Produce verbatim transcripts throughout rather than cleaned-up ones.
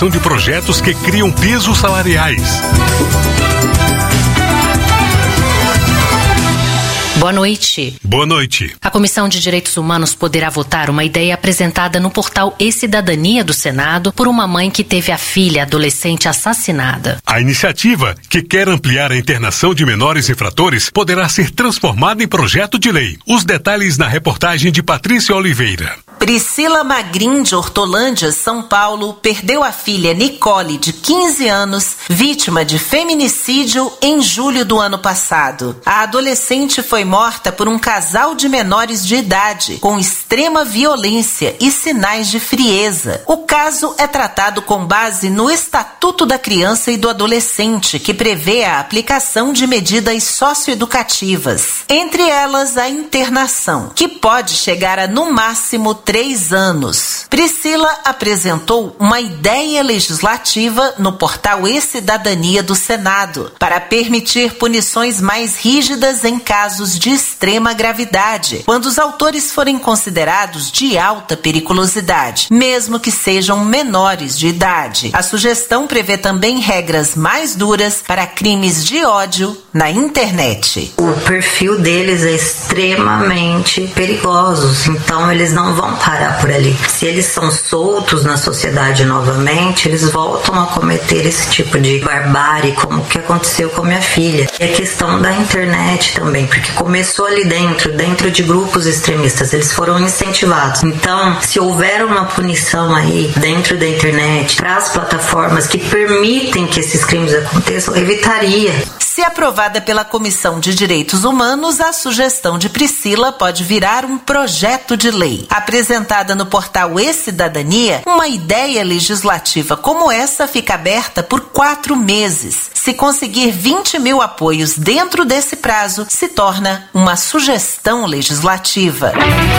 de projetos que criam pisos salariais. Boa noite. Boa noite. A Comissão de Direitos Humanos poderá votar uma ideia apresentada no portal E-Cidadania do Senado por uma mãe que teve a filha adolescente assassinada. A iniciativa, que quer ampliar a internação de menores infratores, poderá ser transformada em projeto de lei. Os detalhes na reportagem de Patrícia Oliveira. Priscila Magrin, de Hortolândia, São Paulo, perdeu a filha Nicole, de quinze anos, vítima de feminicídio em julho do ano passado. A adolescente foi morta por um casal de menores de idade, com extrema violência e sinais de frieza. O caso é tratado com base no Estatuto da Criança e do Adolescente, que prevê a aplicação de medidas socioeducativas, entre elas a internação, que pode chegar a, no máximo, três anos. Priscila apresentou uma ideia legislativa no portal E-Cidadania do Senado para permitir punições mais rígidas em casos de extrema gravidade, quando os autores forem considerados de alta periculosidade, mesmo que sejam menores de idade. A sugestão prevê também regras mais duras para crimes de ódio na internet. O perfil deles é extremamente perigoso, então eles não vão parar por ali. Se eles são soltos na sociedade novamente, eles voltam a cometer esse tipo de barbárie, como o que aconteceu com minha filha. E a questão da internet também, porque começou ali dentro, dentro de grupos extremistas, eles foram incentivados. Então, se houver uma punição aí dentro da internet, para as plataformas que permitem que esses crimes aconteçam, evitaria. Se aprovada pela Comissão de Direitos Humanos, a sugestão de Priscila pode virar um projeto de lei. Apresentada no portal E-Cidadania, uma ideia legislativa como essa fica aberta por quatro meses. Se conseguir vinte mil apoios dentro desse prazo, se torna uma sugestão legislativa.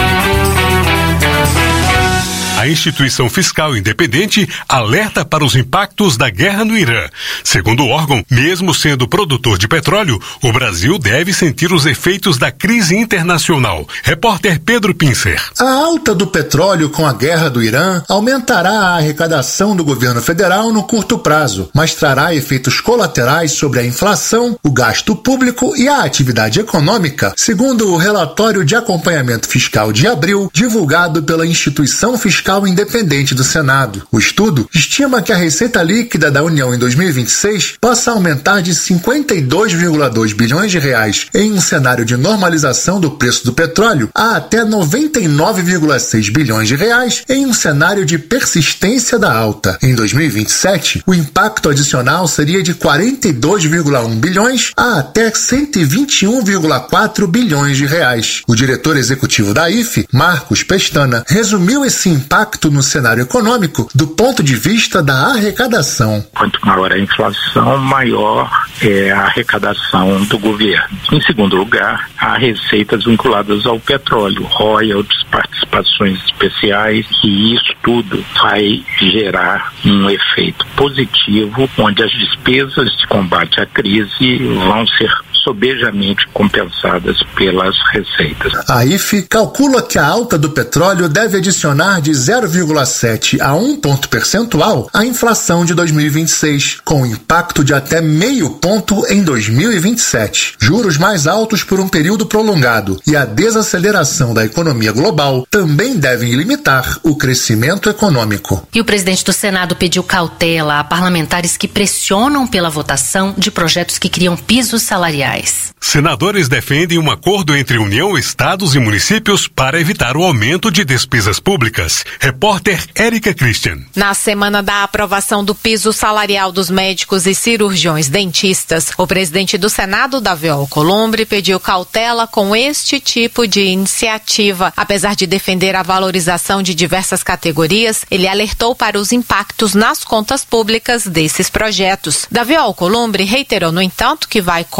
A instituição fiscal independente alerta para os impactos da guerra no Irã. Segundo o órgão, mesmo sendo produtor de petróleo, o Brasil deve sentir os efeitos da crise internacional. Repórter Pedro Pincer. A alta do petróleo com a guerra do Irã aumentará a arrecadação do governo federal no curto prazo, mas trará efeitos colaterais sobre a inflação, o gasto público e a atividade econômica, segundo o relatório de acompanhamento fiscal de abril, divulgado pela instituição fiscal independente do Senado. O estudo estima que a receita líquida da União em dois mil e vinte e seis possa aumentar de cinquenta e dois vírgula dois bilhões de reais em um cenário de normalização do preço do petróleo a até noventa e nove vírgula seis bilhões de reais em um cenário de persistência da alta. Em dois mil e vinte e sete, o impacto adicional seria de quarenta e dois vírgula um bilhões a até cento e vinte e um vírgula quatro bilhões de reais. O diretor executivo da I F E, Marcos Pestana, resumiu esse impacto no cenário econômico do ponto de vista da arrecadação. Quanto maior a inflação, maior é a arrecadação do governo. Em segundo lugar, há receitas vinculadas ao petróleo, royalties, participações especiais, e isso tudo vai gerar um efeito positivo, onde as despesas de combate à crise vão ser sobejamente compensadas pelas receitas. A I F E calcula que a alta do petróleo deve adicionar de zero vírgula sete a um ponto percentual à inflação de dois mil e vinte e seis, com impacto de até meio ponto em dois mil e vinte e sete. Juros mais altos por um período prolongado e a desaceleração da economia global também devem limitar o crescimento econômico. E o presidente do Senado pediu cautela a parlamentares que pressionam pela votação de projetos que criam pisos salariais. Senadores defendem um acordo entre União, estados e municípios para evitar o aumento de despesas públicas. Repórter Érica Christian. Na semana da aprovação do piso salarial dos médicos e cirurgiões dentistas, o presidente do Senado, Davi Alcolumbre, pediu cautela com este tipo de iniciativa. Apesar de defender a valorização de diversas categorias, ele alertou para os impactos nas contas públicas desses projetos. Davi Alcolumbre reiterou, no entanto, que vai continuar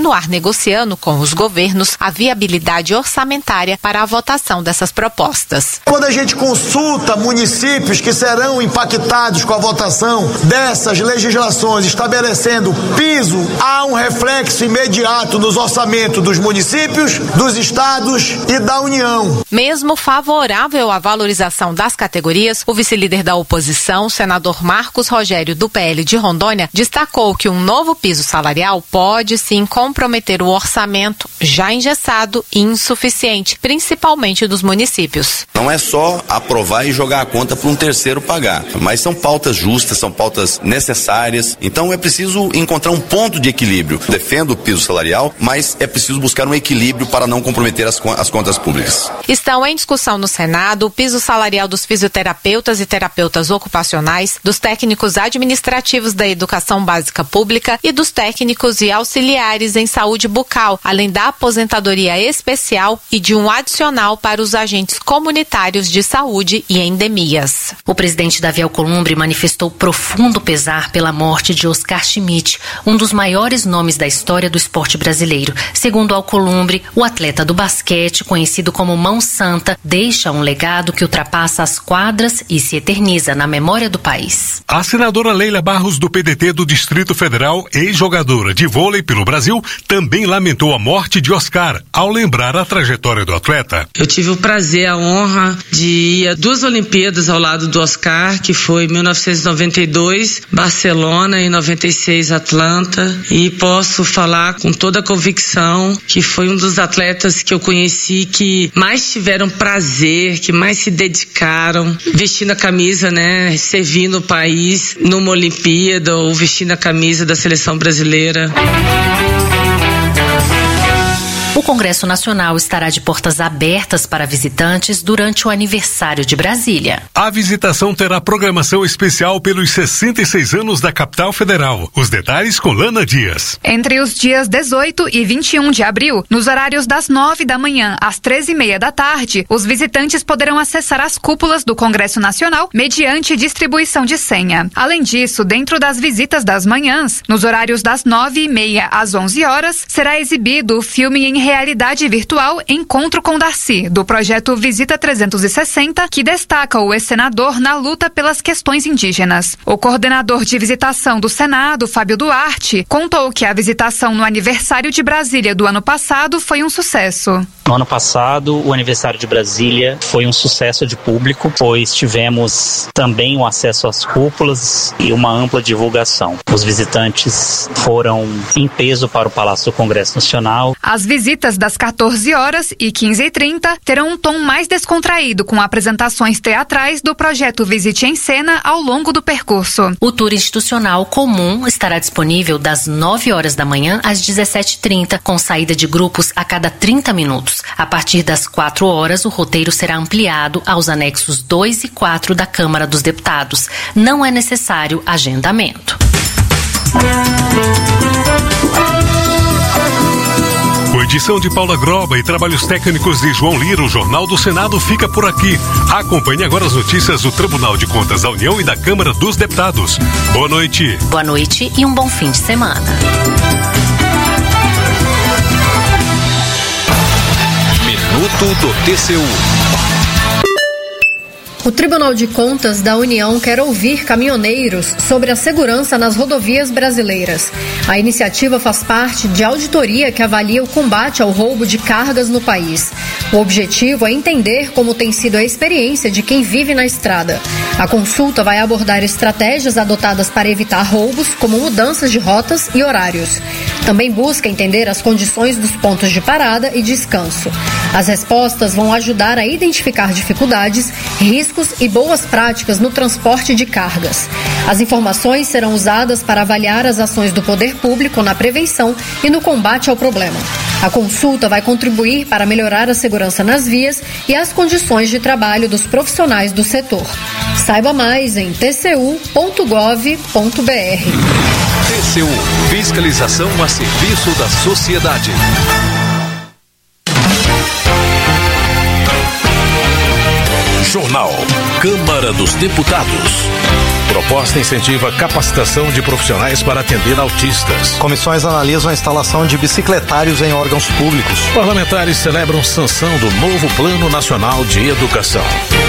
continuar negociando com os governos a viabilidade orçamentária para a votação dessas propostas. Quando a gente consulta municípios que serão impactados com a votação dessas legislações estabelecendo piso, há um reflexo imediato nos orçamentos dos municípios, dos estados e da União. Mesmo favorável à valorização das categorias, o vice-líder da oposição, o senador Marcos Rogério, do P L de Rondônia, destacou que um novo piso salarial pode sim comprometer o orçamento já engessado e insuficiente, principalmente dos municípios. Não é só aprovar e jogar a conta para um terceiro pagar, mas são pautas justas, são pautas necessárias, então é preciso encontrar um ponto de equilíbrio. Defendo o piso salarial, mas é preciso buscar um equilíbrio para não comprometer as, as contas públicas. Estão em discussão no Senado o piso salarial dos fisioterapeutas e terapeutas ocupacionais, dos técnicos administrativos da educação básica pública e dos técnicos e auxiliares em saúde bucal, além da aposentadoria especial e de um adicional para os agentes comunitários de saúde e endemias. O presidente Davi Alcolumbre manifestou profundo pesar pela morte de Oscar Schmidt, um dos maiores nomes da história do esporte brasileiro. Segundo Alcolumbre, o atleta do basquete, conhecido como Mão Santa, deixa um legado que ultrapassa as quadras e se eterniza na memória do país. A senadora Leila Barros, do P D T do Distrito Federal, ex-jogadora de vôlei pelo Brasil, também lamentou a morte de Oscar, ao lembrar a trajetória do atleta. Eu tive o prazer, a honra de ir a duas Olimpíadas ao lado do Oscar, que foi em mil novecentos e noventa e dois, Barcelona, e noventa e seis, Atlanta, e posso falar com toda a convicção que foi um dos atletas que eu conheci que mais tiveram prazer, que mais se dedicaram, vestindo a camisa, né, servindo o país numa Olimpíada ou vestindo a camisa da seleção brasileira. O Congresso Nacional estará de portas abertas para visitantes durante o aniversário de Brasília. A visitação terá programação especial pelos sessenta e seis anos da capital federal. Os detalhes com Lana Dias. Entre os dias dezoito e vinte e um de abril, nos horários das nove da manhã às treze e meia da tarde, os visitantes poderão acessar as cúpulas do Congresso Nacional mediante distribuição de senha. Além disso, dentro das visitas das manhãs, nos horários das nove e meia às onze horas, será exibido o filme em realidade virtual Encontro com Darcy, do projeto Visita trezentos e sessenta, que destaca o ex-senador na luta pelas questões indígenas. O coordenador de visitação do Senado, Fábio Duarte, contou que a visitação no aniversário de Brasília do ano passado foi um sucesso. No ano passado, o aniversário de Brasília foi um sucesso de público, pois tivemos também o acesso às cúpulas e uma ampla divulgação. Os visitantes foram em peso para o Palácio do Congresso Nacional. As visitas das quatorze horas e quinze e trinta terão um tom mais descontraído, com apresentações teatrais do projeto Visite em Cena ao longo do percurso. O tour institucional comum estará disponível das nove horas da manhã às dezessete e trinta, com saída de grupos a cada trinta minutos. A partir das quatro horas, o roteiro será ampliado aos anexos dois e quatro da Câmara dos Deputados. Não é necessário agendamento. Com edição de Paula Groba e trabalhos técnicos de João Lira, o Jornal do Senado fica por aqui. Acompanhe agora as notícias do Tribunal de Contas da União e da Câmara dos Deputados. Boa noite. Boa noite e um bom fim de semana. Minuto do T C U. O Tribunal de Contas da União quer ouvir caminhoneiros sobre a segurança nas rodovias brasileiras. A iniciativa faz parte de auditoria que avalia o combate ao roubo de cargas no país. O objetivo é entender como tem sido a experiência de quem vive na estrada. A consulta vai abordar estratégias adotadas para evitar roubos, como mudanças de rotas e horários. Também busca entender as condições dos pontos de parada e descanso. As respostas vão ajudar a identificar dificuldades, riscos e boas práticas no transporte de cargas. As informações serão usadas para avaliar as ações do poder público na prevenção e no combate ao problema. A consulta vai contribuir para melhorar a segurança nas vias e as condições de trabalho dos profissionais do setor. Saiba mais em t c u ponto gov ponto b r. T C U, fiscalização a serviço da sociedade. Jornal Câmara dos Deputados. Proposta incentiva capacitação de profissionais para atender autistas. Comissões analisam a instalação de bicicletários em órgãos públicos. Parlamentares celebram sanção do novo Plano Nacional de Educação.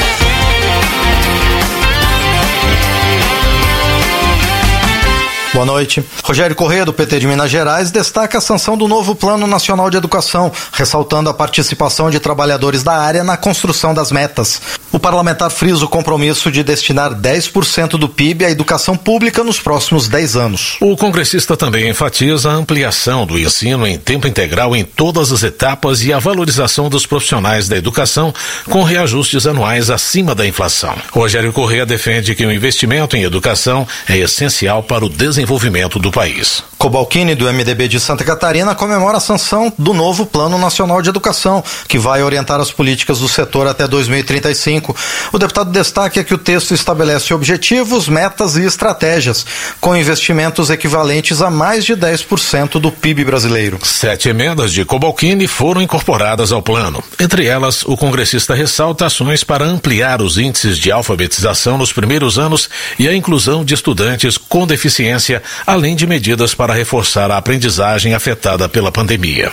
Boa noite. Rogério Corrêa, do P T de Minas Gerais, destaca a sanção do novo Plano Nacional de Educação, ressaltando a participação de trabalhadores da área na construção das metas. O parlamentar frisa o compromisso de destinar dez por cento do P I B à educação pública nos próximos dez anos. O congressista também enfatiza a ampliação do ensino em tempo integral em todas as etapas e a valorização dos profissionais da educação com reajustes anuais acima da inflação. Rogério Corrêa defende que o investimento em educação é essencial para o desenvolvimento desenvolvimento do país. Cobalcini, do M D B de Santa Catarina, comemora a sanção do novo Plano Nacional de Educação, que vai orientar as políticas do setor até dois mil e trinta e cinco. O deputado destaca que o texto estabelece objetivos, metas e estratégias, com investimentos equivalentes a mais de dez por cento do P I B brasileiro. Sete emendas de Cobalcini foram incorporadas ao plano. Entre elas, o congressista ressalta ações para ampliar os índices de alfabetização nos primeiros anos e a inclusão de estudantes com deficiência, além de medidas para reforçar a aprendizagem afetada pela pandemia.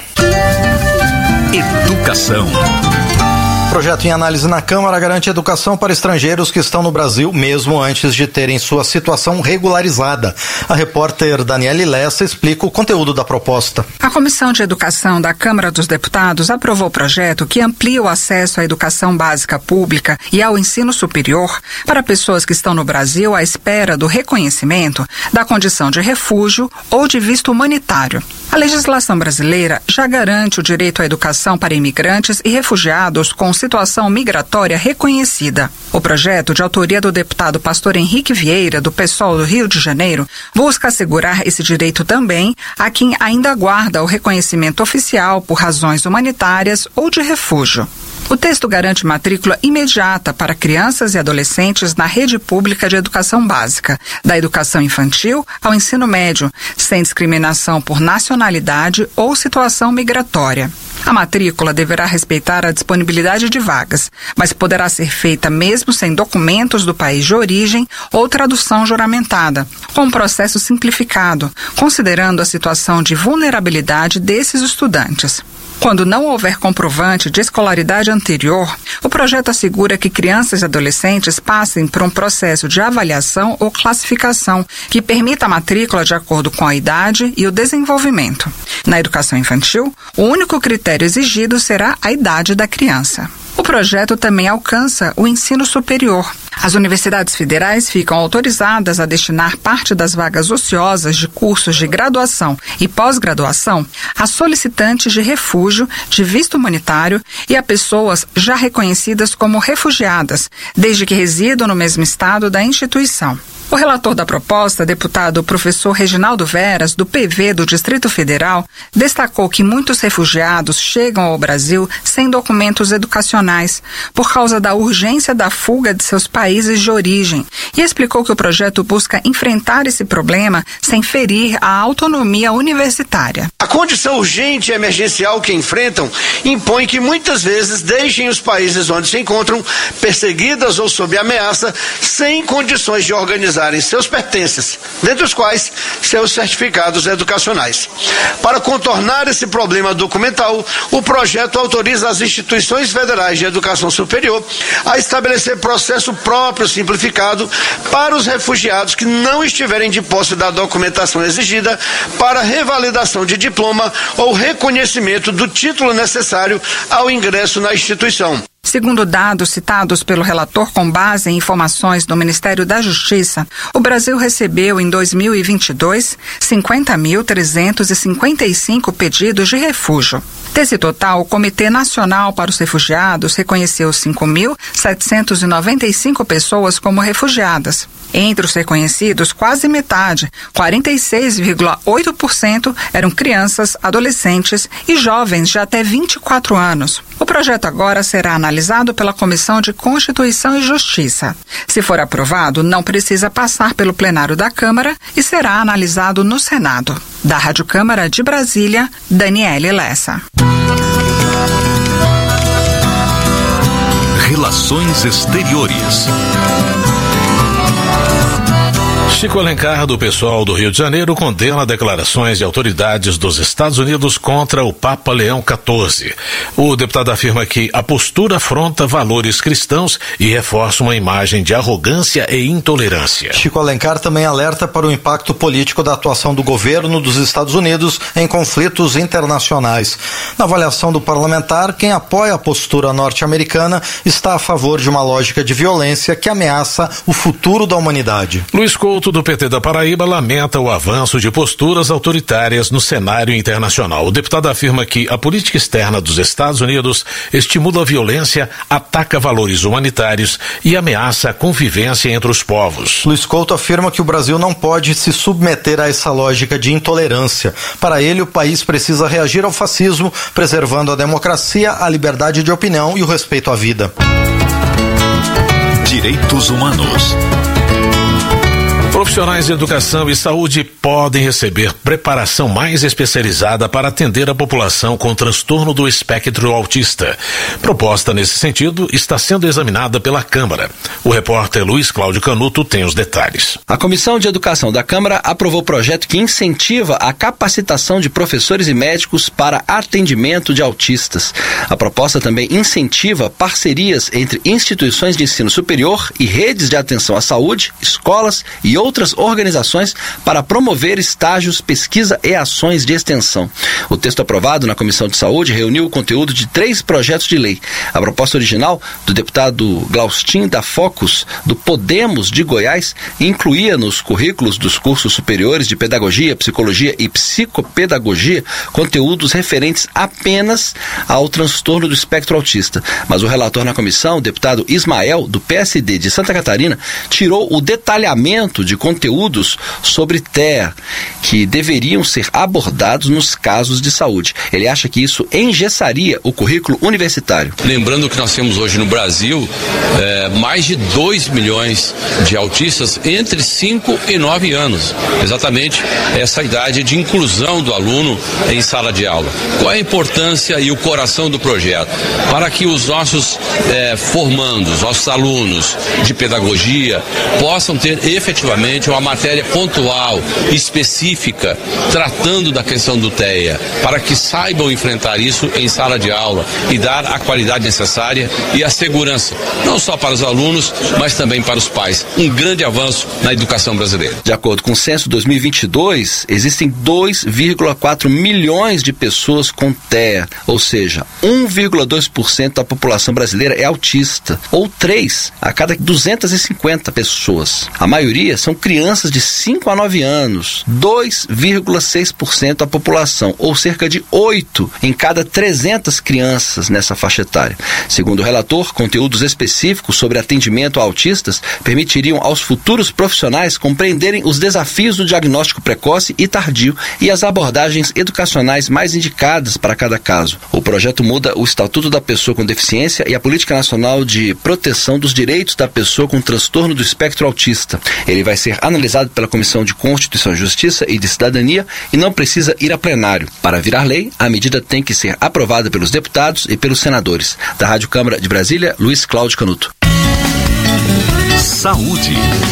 Educação. Projeto em análise na Câmara garante educação para estrangeiros que estão no Brasil, mesmo antes de terem sua situação regularizada. A repórter Daniele Lessa explica o conteúdo da proposta. A Comissão de Educação da Câmara dos Deputados aprovou o projeto que amplia o acesso à educação básica pública e ao ensino superior para pessoas que estão no Brasil à espera do reconhecimento da condição de refúgio ou de visto humanitário. A legislação brasileira já garante o direito à educação para imigrantes e refugiados com situação migratória reconhecida. O projeto, de autoria do deputado Pastor Henrique Vieira, do PSOL do Rio de Janeiro, busca assegurar esse direito também a quem ainda aguarda o reconhecimento oficial por razões humanitárias ou de refúgio. O texto garante matrícula imediata para crianças e adolescentes na rede pública de educação básica, da educação infantil ao ensino médio, sem discriminação por nacionalidade ou situação migratória. A matrícula deverá respeitar a disponibilidade de vagas, mas poderá ser feita mesmo sem documentos do país de origem ou tradução juramentada, com um processo simplificado, considerando a situação de vulnerabilidade desses estudantes. Quando não houver comprovante de escolaridade anterior, o projeto assegura que crianças e adolescentes passem por um processo de avaliação ou classificação que permita a matrícula de acordo com a idade e o desenvolvimento. Na educação infantil, o único critério exigido será a idade da criança. O projeto também alcança o ensino superior. As universidades federais ficam autorizadas a destinar parte das vagas ociosas de cursos de graduação e pós-graduação a solicitantes de refúgio, de visto humanitário e a pessoas já reconhecidas como refugiadas, desde que residam no mesmo estado da instituição. O relator da proposta, deputado professor Reginaldo Veras, do P V do Distrito Federal, destacou que muitos refugiados chegam ao Brasil sem documentos educacionais, por causa da urgência da fuga de seus países de origem, e explicou que o projeto busca enfrentar esse problema sem ferir a autonomia universitária. A condição urgente e emergencial que enfrentam impõe que muitas vezes deixem os países onde se encontram perseguidas ou sob ameaça, sem condições de organizar seus pertences, dentre os quais seus certificados educacionais. Para contornar esse problema documental, o projeto autoriza as instituições federais de educação superior a estabelecer processo próprio simplificado para os refugiados que não estiverem de posse da documentação exigida para revalidação de diploma ou reconhecimento do título necessário ao ingresso na instituição. Segundo dados citados pelo relator com base em informações do Ministério da Justiça, o Brasil recebeu em dois mil e vinte e dois cinquenta mil trezentos e cinquenta e cinco pedidos de refúgio. Desse total, o Comitê Nacional para os Refugiados reconheceu cinco mil setecentos e noventa e cinco pessoas como refugiadas. Entre os reconhecidos, quase metade, quarenta e seis vírgula oito por cento, eram crianças, adolescentes e jovens de até vinte e quatro anos. O projeto agora será analisado pela Comissão de Constituição e Justiça. Se for aprovado, não precisa passar pelo plenário da Câmara e será analisado no Senado. Da Rádio Câmara de Brasília, Daniele Lessa. Relações Exteriores. Chico Alencar, do pessoal do Rio de Janeiro, condena declarações de autoridades dos Estados Unidos contra o Papa Leão quatorze. O deputado afirma que a postura afronta valores cristãos e reforça uma imagem de arrogância e intolerância. Chico Alencar também alerta para o impacto político da atuação do governo dos Estados Unidos em conflitos internacionais. Na avaliação do parlamentar, quem apoia a postura norte-americana está a favor de uma lógica de violência que ameaça o futuro da humanidade. Luiz Couto, do P T da Paraíba, lamenta o avanço de posturas autoritárias no cenário internacional. O deputado afirma que a política externa dos Estados Unidos estimula a violência, ataca valores humanitários e ameaça a convivência entre os povos. Luiz Couto afirma que o Brasil não pode se submeter a essa lógica de intolerância. Para ele, o país precisa reagir ao fascismo, preservando a democracia, a liberdade de opinião e o respeito à vida. Direitos Humanos. Profissionais de educação e saúde podem receber preparação mais especializada para atender a população com transtorno do espectro autista. Proposta nesse sentido está sendo examinada pela Câmara. O repórter Luiz Cláudio Canuto tem os detalhes. A Comissão de Educação da Câmara aprovou projeto que incentiva a capacitação de professores e médicos para atendimento de autistas. A proposta também incentiva parcerias entre instituições de ensino superior e redes de atenção à saúde, escolas e outras outras organizações para promover estágios, pesquisa e ações de extensão. O texto aprovado na Comissão de Saúde reuniu o conteúdo de três projetos de lei. A proposta original do deputado Glaustin da Focus, do Podemos de Goiás, incluía nos currículos dos cursos superiores de Pedagogia, Psicologia e Psicopedagogia conteúdos referentes apenas ao transtorno do espectro autista. Mas o relator na comissão, o deputado Ismael, do P S D de Santa Catarina, tirou o detalhamento de conteúdos sobre T E A, que deveriam ser abordados nos casos de saúde. Ele acha que isso engessaria o currículo universitário. Lembrando que nós temos hoje no Brasil é, mais de dois milhões de autistas entre cinco e nove anos. Exatamente essa idade de inclusão do aluno em sala de aula. Qual é a importância e o coração do projeto? Para que os nossos é, formandos, nossos alunos de pedagogia possam ter efetivamente uma matéria pontual, específica, tratando da questão do T E A, para que saibam enfrentar isso em sala de aula e dar a qualidade necessária e a segurança, não só para os alunos, mas também para os pais. Um grande avanço na educação brasileira. De acordo com o censo dois mil e vinte e dois, existem dois vírgula quatro milhões de pessoas com T E A, ou seja, um vírgula dois por cento da população brasileira é autista, ou três a cada duzentas e cinquenta pessoas. A maioria são crianças de cinco a nove anos, dois vírgula seis por cento da população, ou cerca de oito em cada trezentas crianças nessa faixa etária. Segundo o relator, conteúdos específicos sobre atendimento a autistas permitiriam aos futuros profissionais compreenderem os desafios do diagnóstico precoce e tardio e as abordagens educacionais mais indicadas para cada caso. O projeto muda o Estatuto da Pessoa com Deficiência e a Política Nacional de Proteção dos Direitos da Pessoa com Transtorno do Espectro Autista. Ele vai ser analisado pela Comissão de Constituição e Justiça e de Cidadania e não precisa ir a plenário. Para virar lei, a medida tem que ser aprovada pelos deputados e pelos senadores. Da Rádio Câmara de Brasília, Luiz Cláudio Canuto. Saúde.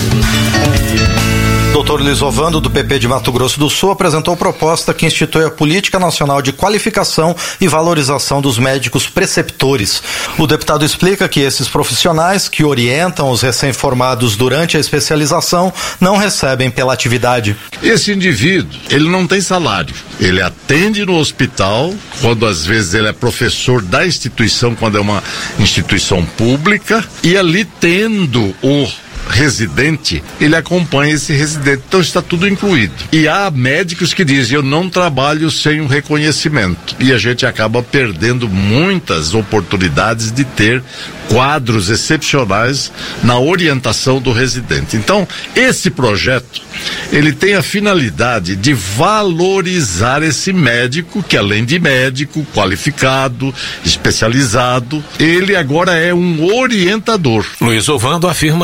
doutor Luiz Ovando, do P P de Mato Grosso do Sul, apresentou proposta que institui a Política Nacional de Qualificação e Valorização dos Médicos Preceptores. O deputado explica que esses profissionais que orientam os recém-formados durante a especialização não recebem pela atividade. Esse indivíduo, ele não tem salário. Ele atende no hospital, quando às vezes ele é professor da instituição, quando é uma instituição pública, e ali tendo o residente, ele acompanha esse residente, então está tudo incluído. E há médicos que dizem, eu não trabalho sem um reconhecimento, e a gente acaba perdendo muitas oportunidades de ter quadros excepcionais na orientação do residente. Então, esse projeto, ele tem a finalidade de valorizar esse médico, que além de médico, qualificado, especializado, ele agora é um orientador. Luiz Ovando afirma que a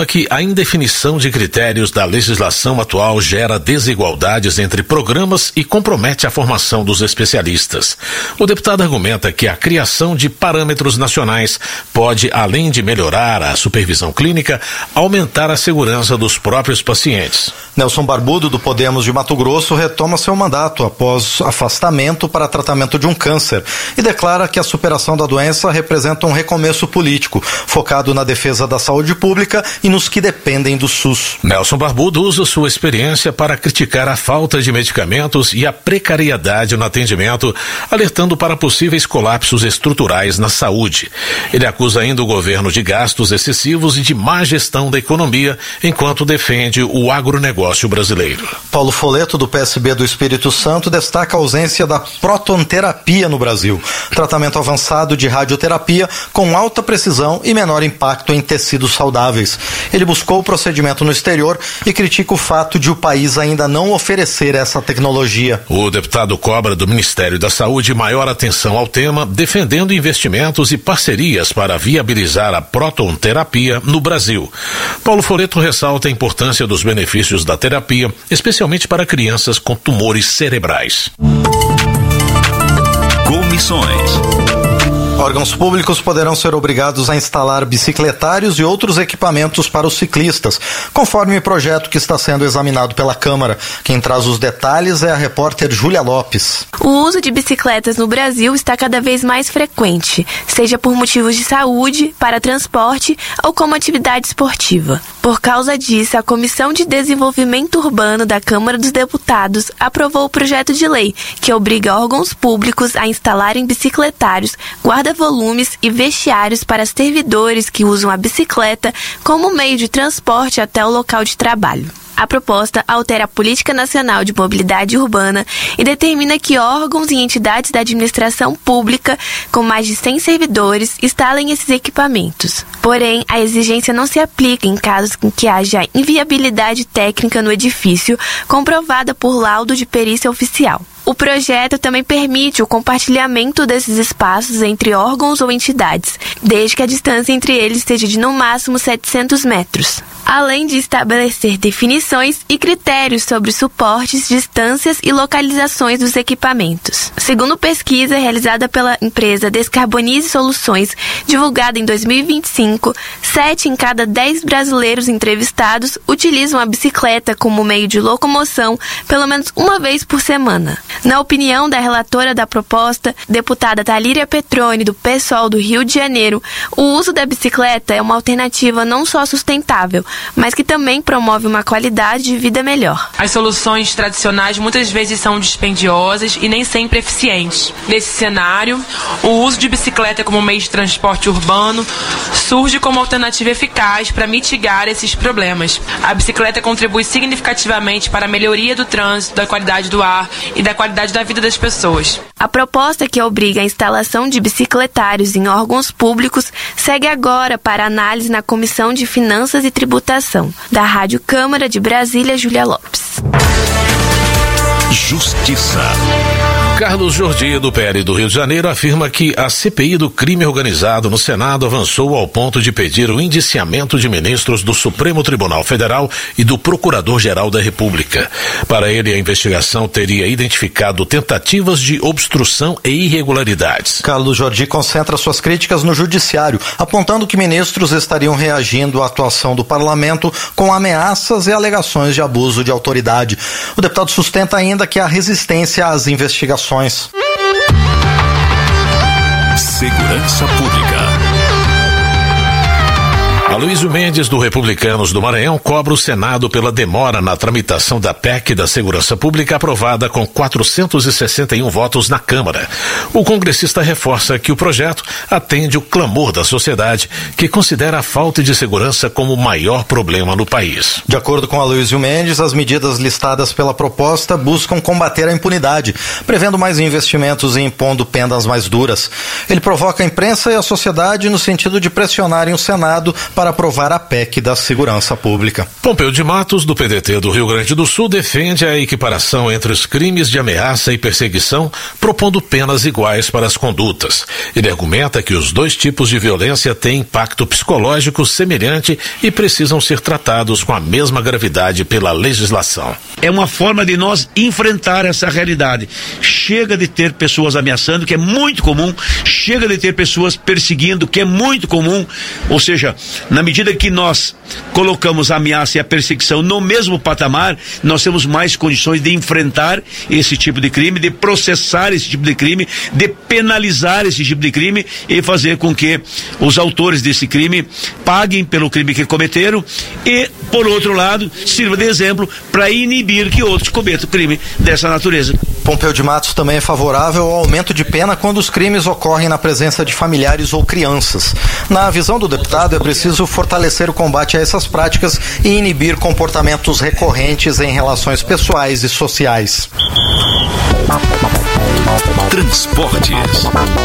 indefinição de critérios da legislação atual gera desigualdades entre programas e compromete a formação dos especialistas. O deputado argumenta que a criação de parâmetros nacionais pode, além de melhorar a supervisão clínica, aumentar a segurança dos próprios pacientes. Nelson Barbudo, do Podemos de Mato Grosso, retoma seu mandato após afastamento para tratamento de um câncer e declara que a superação da doença representa um recomeço político, focado na defesa da saúde pública e nos que dependem do SUS. Nelson Barbudo usa sua experiência para criticar a falta de medicamentos e a precariedade no atendimento, alertando para possíveis colapsos estruturais na saúde. Ele acusa ainda o governo de gastos excessivos e de má gestão da economia, enquanto defende o agronegócio brasileiro. Paulo Foleto, do P S B do Espírito Santo, destaca a ausência da protonterapia no Brasil, tratamento avançado de radioterapia com alta precisão e menor impacto em tecidos saudáveis. Ele buscou o procedimento no exterior e critica o fato de o país ainda não oferecer essa tecnologia. O deputado cobra do Ministério da Saúde maior atenção ao tema, defendendo investimentos e parcerias para viabilizar a protonterapia no Brasil. Paulo Foleto ressalta a importância dos benefícios da terapia, especialmente para crianças com tumores cerebrais. Comissões. Órgãos públicos poderão ser obrigados a instalar bicicletários e outros equipamentos para os ciclistas, conforme o projeto que está sendo examinado pela Câmara. Quem traz os detalhes é a repórter Júlia Lopes. O uso de bicicletas no Brasil está cada vez mais frequente, seja por motivos de saúde, para transporte ou como atividade esportiva. Por causa disso, a Comissão de Desenvolvimento Urbano da Câmara dos Deputados aprovou o projeto de lei que obriga órgãos públicos a instalarem bicicletários, guarda-volumes e vestiários para servidores que usam a bicicleta como meio de transporte até o local de trabalho. A proposta altera a Política Nacional de Mobilidade Urbana e determina que órgãos e entidades da administração pública com mais de cem servidores instalem esses equipamentos. Porém, a exigência não se aplica em casos em que haja inviabilidade técnica no edifício, comprovada por laudo de perícia oficial. O projeto também permite o compartilhamento desses espaços entre órgãos ou entidades, desde que a distância entre eles seja de no máximo setecentos metros. Além de estabelecer definições e critérios sobre suportes, distâncias e localizações dos equipamentos. Segundo pesquisa realizada pela empresa Descarbonize Soluções, divulgada em dois mil e vinte e cinco, sete em cada dez brasileiros entrevistados utilizam a bicicleta como meio de locomoção pelo menos uma vez por semana. Na opinião da relatora da proposta, deputada Thalíria Petroni, do PSOL do Rio de Janeiro, o uso da bicicleta é uma alternativa não só sustentável, mas que também promove uma qualidade de vida melhor. As soluções tradicionais muitas vezes são dispendiosas e nem sempre eficientes. Nesse cenário, o uso de bicicleta como meio de transporte urbano surge como alternativa eficaz para mitigar esses problemas. A bicicleta contribui significativamente para a melhoria do trânsito, da qualidade do ar e da qualidade da vida das pessoas. A proposta que obriga a instalação de bicicletários em órgãos públicos segue agora para análise na Comissão de Finanças e Tributação. Da Rádio Câmara de Brasília, Júlia Lopes. Justiça. Carlos Jordi, do P L do Rio de Janeiro, afirma que a C P I do crime organizado no Senado avançou ao ponto de pedir o indiciamento de ministros do Supremo Tribunal Federal e do Procurador-Geral da República. Para ele, a investigação teria identificado tentativas de obstrução e irregularidades. Carlos Jordi concentra suas críticas no judiciário, apontando que ministros estariam reagindo à atuação do parlamento com ameaças e alegações de abuso de autoridade. O deputado sustenta ainda que há resistência às investigações. Segurança Pública. Aloysio Mendes, do Republicanos do Maranhão, cobra o Senado pela demora na tramitação da P E C da Segurança Pública, aprovada com quatrocentos e sessenta e um votos na Câmara. O congressista reforça que o projeto atende o clamor da sociedade, que considera a falta de segurança como o maior problema no país. De acordo com Aloysio Mendes, as medidas listadas pela proposta buscam combater a impunidade, prevendo mais investimentos e impondo penas mais duras. Ele provoca a imprensa e a sociedade no sentido de pressionarem o Senado para para aprovar a P E C da Segurança Pública. Pompeu de Matos, do P D T do Rio Grande do Sul, defende a equiparação entre os crimes de ameaça e perseguição, propondo penas iguais para as condutas. Ele argumenta que os dois tipos de violência têm impacto psicológico semelhante e precisam ser tratados com a mesma gravidade pela legislação. É uma forma de nós enfrentar essa realidade. Chega de ter pessoas ameaçando, que é muito comum, chega de ter pessoas perseguindo, que é muito comum, ou seja, na medida que nós colocamos a ameaça e a perseguição no mesmo patamar, nós temos mais condições de enfrentar esse tipo de crime, de processar esse tipo de crime, de penalizar esse tipo de crime e fazer com que os autores desse crime paguem pelo crime que cometeram e, por outro lado, sirva de exemplo para inibir que outros cometam crime dessa natureza. Pompeu de Matos também é favorável ao aumento de pena quando os crimes ocorrem na presença de familiares ou crianças. Na visão do deputado, é preciso fortalecer o combate a essas práticas e inibir comportamentos recorrentes em relações pessoais e sociais. Transportes.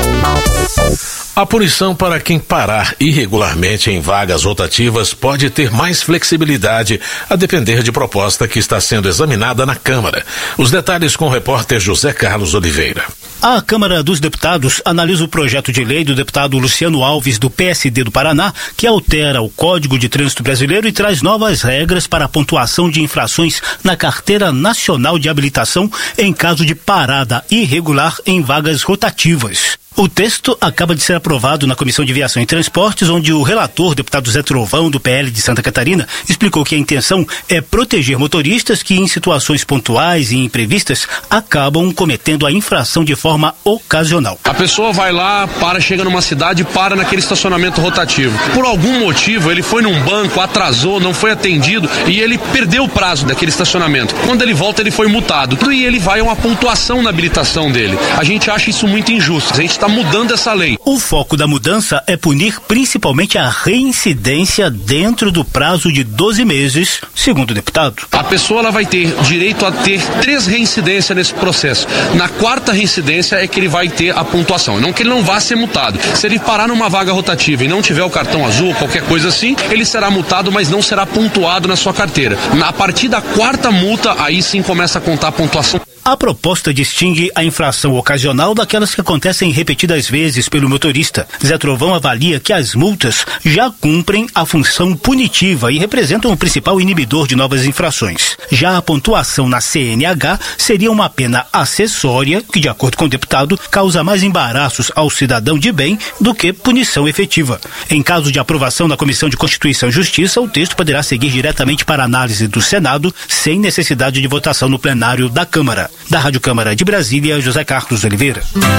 A punição para quem parar irregularmente em vagas rotativas pode ter mais flexibilidade, a depender de proposta que está sendo examinada na Câmara. Os detalhes com o repórter José Carlos Oliveira. A Câmara dos Deputados analisa o projeto de lei do deputado Luciano Alves, do P S D do Paraná, que altera o Código de Trânsito Brasileiro e traz novas regras para a pontuação de infrações na Carteira Nacional de Habilitação em caso de parada irregular em vagas rotativas. O texto acaba de ser aprovado na Comissão de Viação e Transportes, onde o relator, deputado Zé Trovão, do P L de Santa Catarina, explicou que a intenção é proteger motoristas que, em situações pontuais e imprevistas, acabam cometendo a infração de forma ocasional. A pessoa vai lá, para, chega numa cidade e para naquele estacionamento rotativo. Por algum motivo, ele foi num banco, atrasou, não foi atendido e ele perdeu o prazo daquele estacionamento. Quando ele volta, ele foi multado. E ele vai a uma pontuação na habilitação dele. A gente acha isso muito injusto. A gente está mudando essa lei. O foco da mudança é punir principalmente a reincidência dentro do prazo de doze meses, segundo o deputado. A pessoa ela vai ter direito a ter três reincidências nesse processo. Na quarta reincidência é que ele vai ter a pontuação. Não que ele não vá ser multado. Se ele parar numa vaga rotativa e não tiver o cartão azul, qualquer coisa assim, ele será multado, mas não será pontuado na sua carteira. A partir da quarta multa, aí sim começa a contar a pontuação. A proposta distingue a infração ocasional daquelas que acontecem repetidas vezes pelo motorista. Zé Trovão avalia que as multas já cumprem a função punitiva e representam o principal inibidor de novas infrações. Já a pontuação na C N H seria uma pena acessória que, de acordo com o deputado, causa mais embaraços ao cidadão de bem do que punição efetiva. Em caso de aprovação na Comissão de Constituição e Justiça, o texto poderá seguir diretamente para análise do Senado, sem necessidade de votação no plenário da Câmara. Da Rádio Câmara de Brasília, José Carlos Oliveira.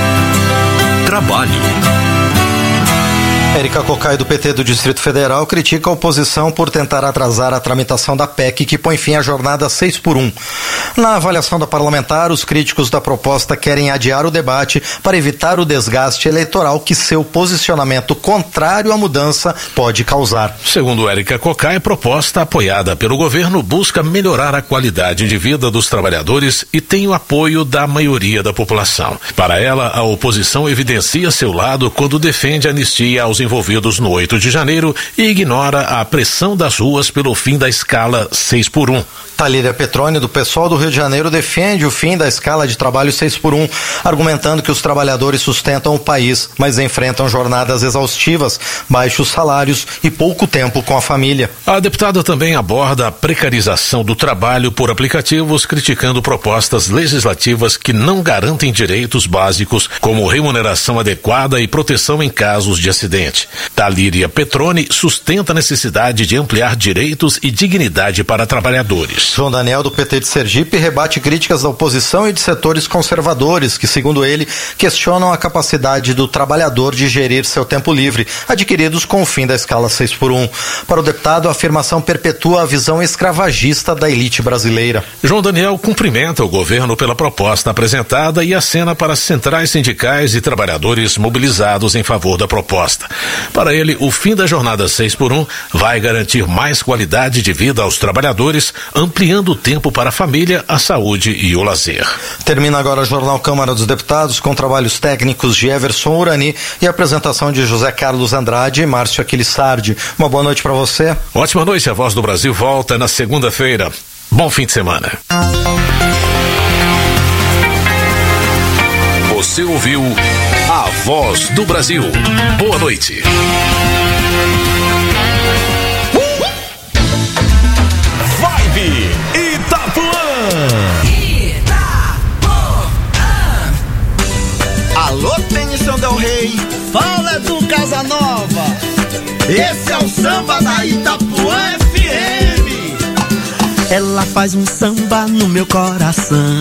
Trabalho. Érica Cocai, do P T do Distrito Federal, critica a oposição por tentar atrasar a tramitação da P E C, que põe fim à jornada seis por um. Na avaliação da parlamentar, os críticos da proposta querem adiar o debate para evitar o desgaste eleitoral que seu posicionamento contrário à mudança pode causar. Segundo Érica Cocai, a proposta apoiada pelo governo busca melhorar a qualidade de vida dos trabalhadores e tem o apoio da maioria da população. Para ela, a oposição evidencia seu lado quando defende a anistia aos envolvidos no oito de janeiro e ignora a pressão das ruas pelo fim da escala seis por um. Talíria Petroni, do PSOL do Rio de Janeiro, defende o fim da escala de trabalho seis por um, argumentando que os trabalhadores sustentam o país, mas enfrentam jornadas exaustivas, baixos salários e pouco tempo com a família. A deputada também aborda a precarização do trabalho por aplicativos, criticando propostas legislativas que não garantem direitos básicos, como remuneração adequada e proteção em casos de acidente. Talíria Petroni sustenta a necessidade de ampliar direitos e dignidade para trabalhadores. João Daniel, do P T de Sergipe, rebate críticas da oposição e de setores conservadores que, segundo ele, questionam a capacidade do trabalhador de gerir seu tempo livre, adquiridos com o fim da escala seis por um. Para o deputado, a afirmação perpetua a visão escravagista da elite brasileira. João Daniel cumprimenta o governo pela proposta apresentada e acena para as centrais sindicais e trabalhadores mobilizados em favor da proposta. Para ele, o fim da jornada seis por um vai garantir mais qualidade de vida aos trabalhadores, ampliando ampliando o tempo para a família, a saúde e o lazer. Termina agora o Jornal Câmara dos Deputados com trabalhos técnicos de Everson Urani e apresentação de José Carlos Andrade e Márcio Aquilissardi. Uma boa noite para você. Ótima noite, a Voz do Brasil volta na segunda-feira. Bom fim de semana. Você ouviu a Voz do Brasil. Boa noite. Vibe Itapuã. Itapuã. Alô, Tennyson Del Rey. Fala do Casanova. Esse é o samba da Itapuã F M. Ela faz um samba no meu coração.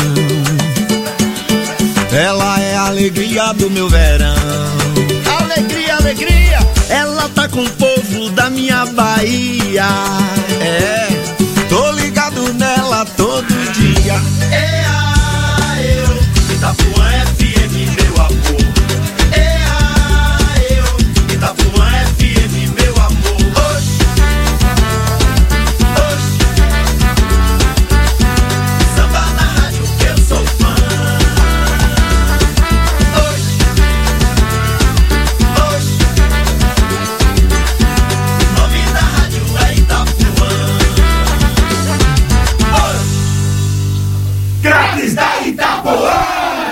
Ela é a alegria do meu verão. Alegria, alegria. Ela tá com o povo da minha Bahia. É, tô ligado nela todo dia. É a eu, Itapuã F M, meu amor. É a eu, Itapuã F M, meu amor. Oxi, oxi. Samba na rádio que eu sou fã. Grátis da Itapuã!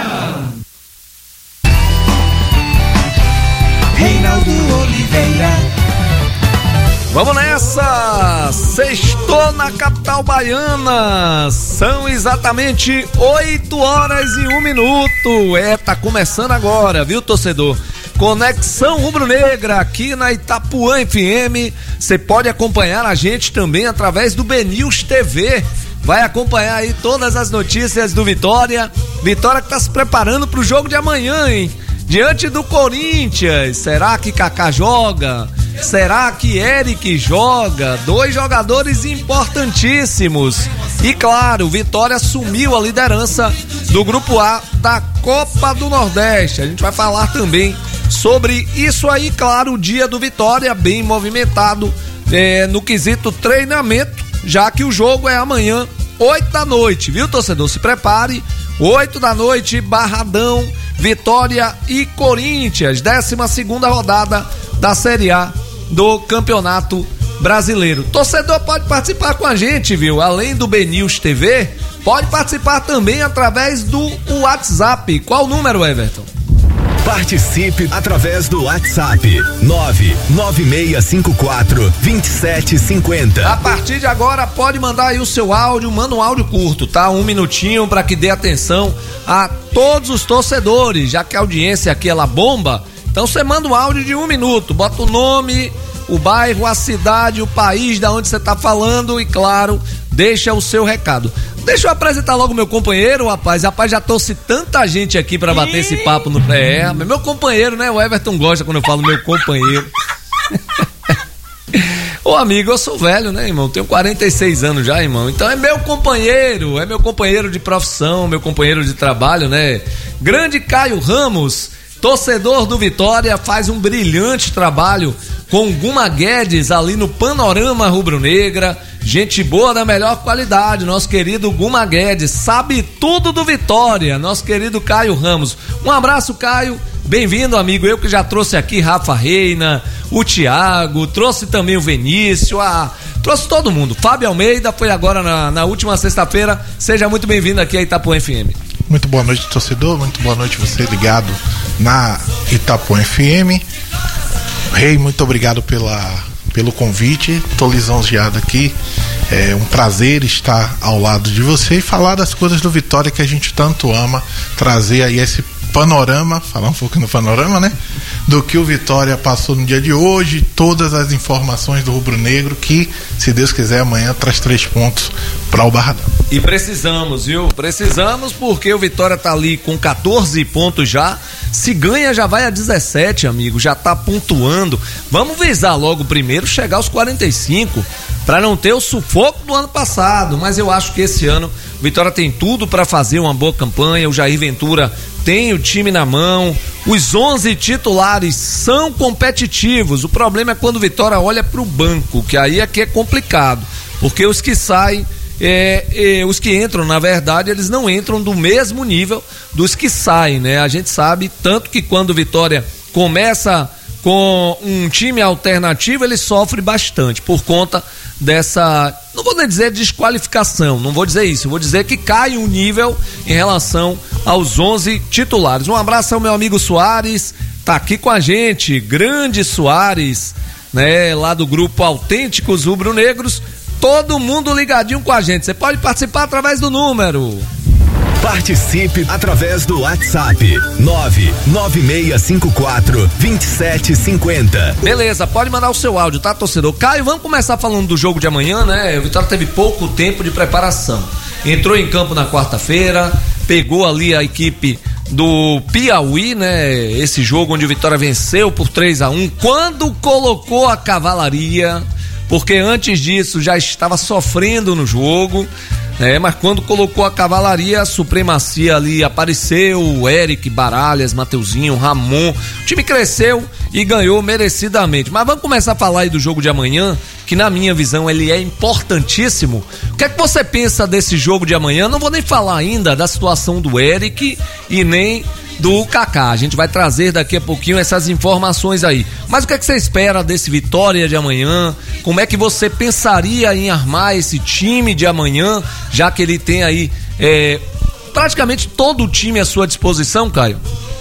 Reinaldo Oliveira. Vamos nessa! Sextou na capital baiana. São exatamente oito horas e um minuto. É, tá começando agora, viu, torcedor? Conexão Rubro-Negra aqui na Itapuã F M. Você pode acompanhar a gente também através do B News T V. Vai acompanhar aí todas as notícias do Vitória. Vitória que tá se preparando pro jogo de amanhã, hein? Diante do Corinthians. Será que Kaká joga? Será que Eric joga? Dois jogadores importantíssimos. E claro, Vitória assumiu a liderança do Grupo A da Copa do Nordeste. A gente vai falar também sobre isso aí, claro, o dia do Vitória bem movimentado é, no quesito treinamento, já que o jogo é amanhã, oito da noite, viu, torcedor? Se prepare, oito da noite, Barradão, Vitória e Corinthians, décima segunda rodada da Série A do Campeonato Brasileiro. Torcedor pode participar com a gente, viu? Além do B News T V, pode participar também através do WhatsApp. Qual o número, Everton? Participe através do WhatsApp nove nove seis cinco quatro dois sete cinco zero. A partir de agora pode mandar aí o seu áudio, manda um áudio curto, tá? Um minutinho para que dê atenção a todos os torcedores, já que a audiência aqui ela bomba. Então você manda um áudio de um minuto, bota o nome, o bairro, a cidade, o país da onde você tá falando e claro, deixa o seu recado. Deixa eu apresentar logo meu companheiro, rapaz. Rapaz, já trouxe tanta gente aqui pra bater esse papo no pré. Meu companheiro, né? O Everton gosta quando eu falo meu companheiro. Ô amigo, eu sou velho, né, irmão? Tenho quarenta e seis anos já, irmão. Então é meu companheiro, é meu companheiro de profissão, meu companheiro de trabalho, né? Grande Caio Ramos, torcedor do Vitória, faz um brilhante trabalho com Guma Guedes ali no Panorama Rubro-Negra. Gente boa da melhor qualidade, nosso querido Guma Guedes, sabe tudo do Vitória, nosso querido Caio Ramos. Um abraço, Caio, bem-vindo, amigo. Eu que já trouxe aqui Rafa Reina, o Thiago, trouxe também o Vinícius, a... trouxe todo mundo. Fábio Almeida foi agora na, na última sexta-feira. Seja muito bem-vindo aqui a Itapuã F M. Muito boa noite, torcedor, muito boa noite você ligado na Itapuã F M. Rei, muito obrigado pela... pelo convite, tô lisonjeado aqui, é um prazer estar ao lado de você e falar das coisas do Vitória que a gente tanto ama, trazer aí esse panorama, falar um pouco no panorama, né? Do que o Vitória passou no dia de hoje, todas as informações do Rubro Negro que, se Deus quiser, amanhã traz três pontos para o Barradão. E precisamos, viu? Precisamos porque o Vitória tá ali com quatorze pontos já, se ganha já vai a dezessete, amigo, já tá pontuando. Vamos visar logo primeiro chegar aos quarenta e cinco para não ter o sufoco do ano passado, mas eu acho que esse ano o Vitória tem tudo para fazer uma boa campanha. O Jair Ventura tem o time na mão, os onze titulares são competitivos. O problema é quando o Vitória olha pro banco, que aí é que é complicado, porque os que saem é, é, os que entram, na verdade, eles não entram do mesmo nível dos que saem, né? A gente sabe tanto que quando o Vitória começa com um time alternativo, ele sofre bastante por conta dessa, não vou nem dizer desqualificação, não vou dizer isso, eu vou dizer que cai um nível em relação aos onze titulares. Um abraço ao meu amigo Soares, tá aqui com a gente, grande Soares, né, lá do grupo Autênticos Rubro-Negros, todo mundo ligadinho com a gente. Você pode participar através do número. Participe através do WhatsApp nove nove seis cinco quatro, dois sete cinco zero. Beleza, pode mandar o seu áudio, tá, torcedor? Caio, vamos começar falando do jogo de amanhã, né? O Vitória teve pouco tempo de preparação. Entrou em campo na quarta-feira, pegou ali a equipe do Piauí, né? Esse jogo onde o Vitória venceu por três a um. Quando colocou a cavalaria, porque antes disso já estava sofrendo no jogo, é, mas quando colocou a cavalaria, a supremacia ali apareceu, o Eric, Baralhas, Mateuzinho, Ramon, o time cresceu e ganhou merecidamente. Mas vamos começar a falar aí do jogo de amanhã, que na minha visão ele é importantíssimo. O que é que você pensa desse jogo de amanhã? Não vou nem falar ainda da situação do Eric e nem do Kaká. A gente vai trazer daqui a pouquinho essas informações aí. Mas o que é que você espera desse Vitória de amanhã? Como é que você pensaria em armar esse time de amanhã, já que ele tem aí é, praticamente todo o time à sua disposição, Caio?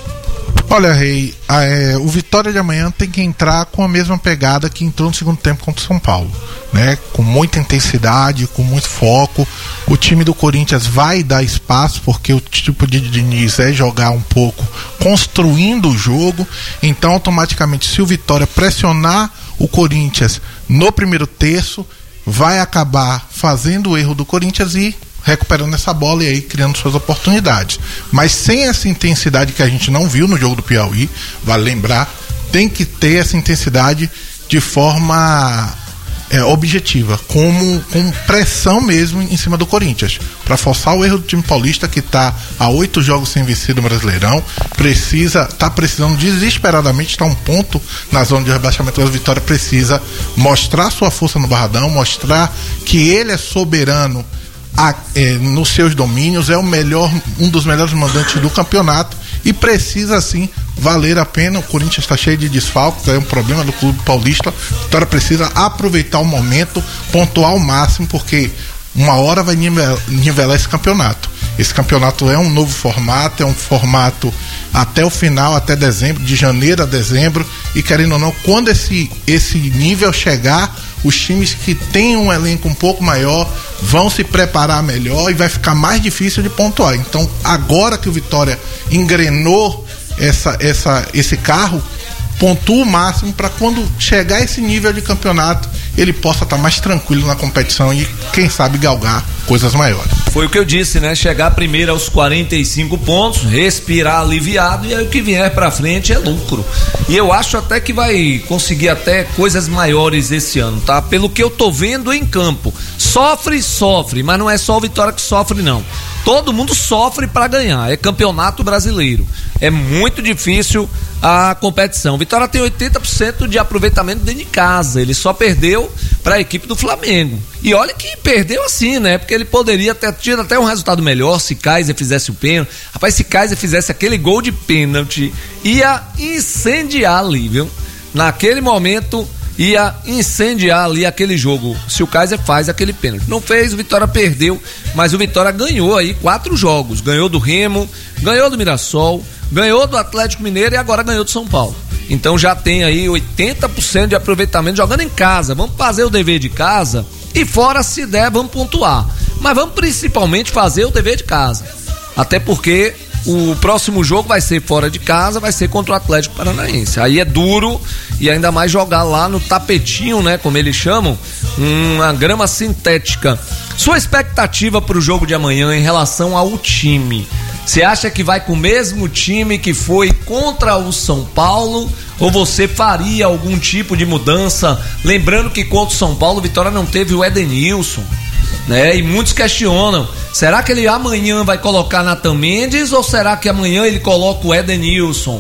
Olha, Rei, é, o Vitória de amanhã tem que entrar com a mesma pegada que entrou no segundo tempo contra o São Paulo, né? Com muita intensidade, com muito foco. O time do Corinthians vai dar espaço, porque o tipo de Diniz é jogar um pouco construindo o jogo. Então, automaticamente, se o Vitória pressionar o Corinthians no primeiro terço, vai acabar fazendo o erro do Corinthians e recuperando essa bola e aí criando suas oportunidades. Mas sem essa intensidade que a gente não viu no jogo do Piauí, vale lembrar, tem que ter essa intensidade de forma é, objetiva, como com pressão mesmo em cima do Corinthians, para forçar o erro do time paulista, que está há oito jogos sem vencer no Brasileirão, precisa, está precisando desesperadamente, está um ponto na zona de rebaixamento. A Vitória precisa mostrar sua força no Barradão, mostrar que ele é soberano A, é, nos seus domínios, é o melhor, um dos melhores mandantes do campeonato e precisa sim valer a pena. O Corinthians está cheio de desfalques, é um problema do clube paulista. A Vitória precisa aproveitar o momento, pontuar ao máximo, porque uma hora vai nivelar, nivelar esse campeonato. Esse campeonato é um novo formato, é um formato até o final, até dezembro, de janeiro a dezembro, e querendo ou não, quando esse, esse nível chegar, os times que têm um elenco um pouco maior vão se preparar melhor e vai ficar mais difícil de pontuar. Então, agora que o Vitória engrenou essa, essa, esse carro, pontua o máximo para quando chegar esse nível de campeonato ele possa estar mais tranquilo na competição e quem sabe galgar coisas maiores. Foi o que eu disse, né? Chegar primeiro aos quarenta e cinco pontos, respirar aliviado e aí o que vier pra frente é lucro. E eu acho até que vai conseguir até coisas maiores esse ano, tá? Pelo que eu tô vendo em campo. Sofre, sofre, mas não é só o Vitória que sofre, não. Todo mundo sofre para ganhar, é campeonato brasileiro. É muito difícil a competição. Vitória tem oitenta por cento de aproveitamento dentro de casa. Ele só perdeu para a equipe do Flamengo. E olha que perdeu assim, né? Porque ele poderia ter tido até um resultado melhor se Kaiser fizesse o pênalti. Rapaz, se Kaiser fizesse aquele gol de pênalti, ia incendiar ali, viu? Naquele momento ia incendiar ali aquele jogo, se o Kaiser faz aquele pênalti. Não fez, o Vitória perdeu, mas o Vitória ganhou aí quatro jogos. Ganhou do Remo, ganhou do Mirassol, ganhou do Atlético Mineiro e agora ganhou do São Paulo. Então já tem aí oitenta por cento de aproveitamento jogando em casa. Vamos fazer o dever de casa e fora, se der, vamos pontuar. Mas vamos principalmente fazer o dever de casa. Até porque o próximo jogo vai ser fora de casa, vai ser contra o Atlético Paranaense. Aí é duro e ainda mais jogar lá no tapetinho, né, como eles chamam, uma grama sintética. Sua expectativa para o jogo de amanhã em relação ao time? Você acha que vai com o mesmo time que foi contra o São Paulo ou você faria algum tipo de mudança? Lembrando que contra o São Paulo, o Vitória não teve o Edenilson, né? E muitos questionam, será que ele amanhã vai colocar Nathan Mendes ou será que amanhã ele coloca o Edenilson?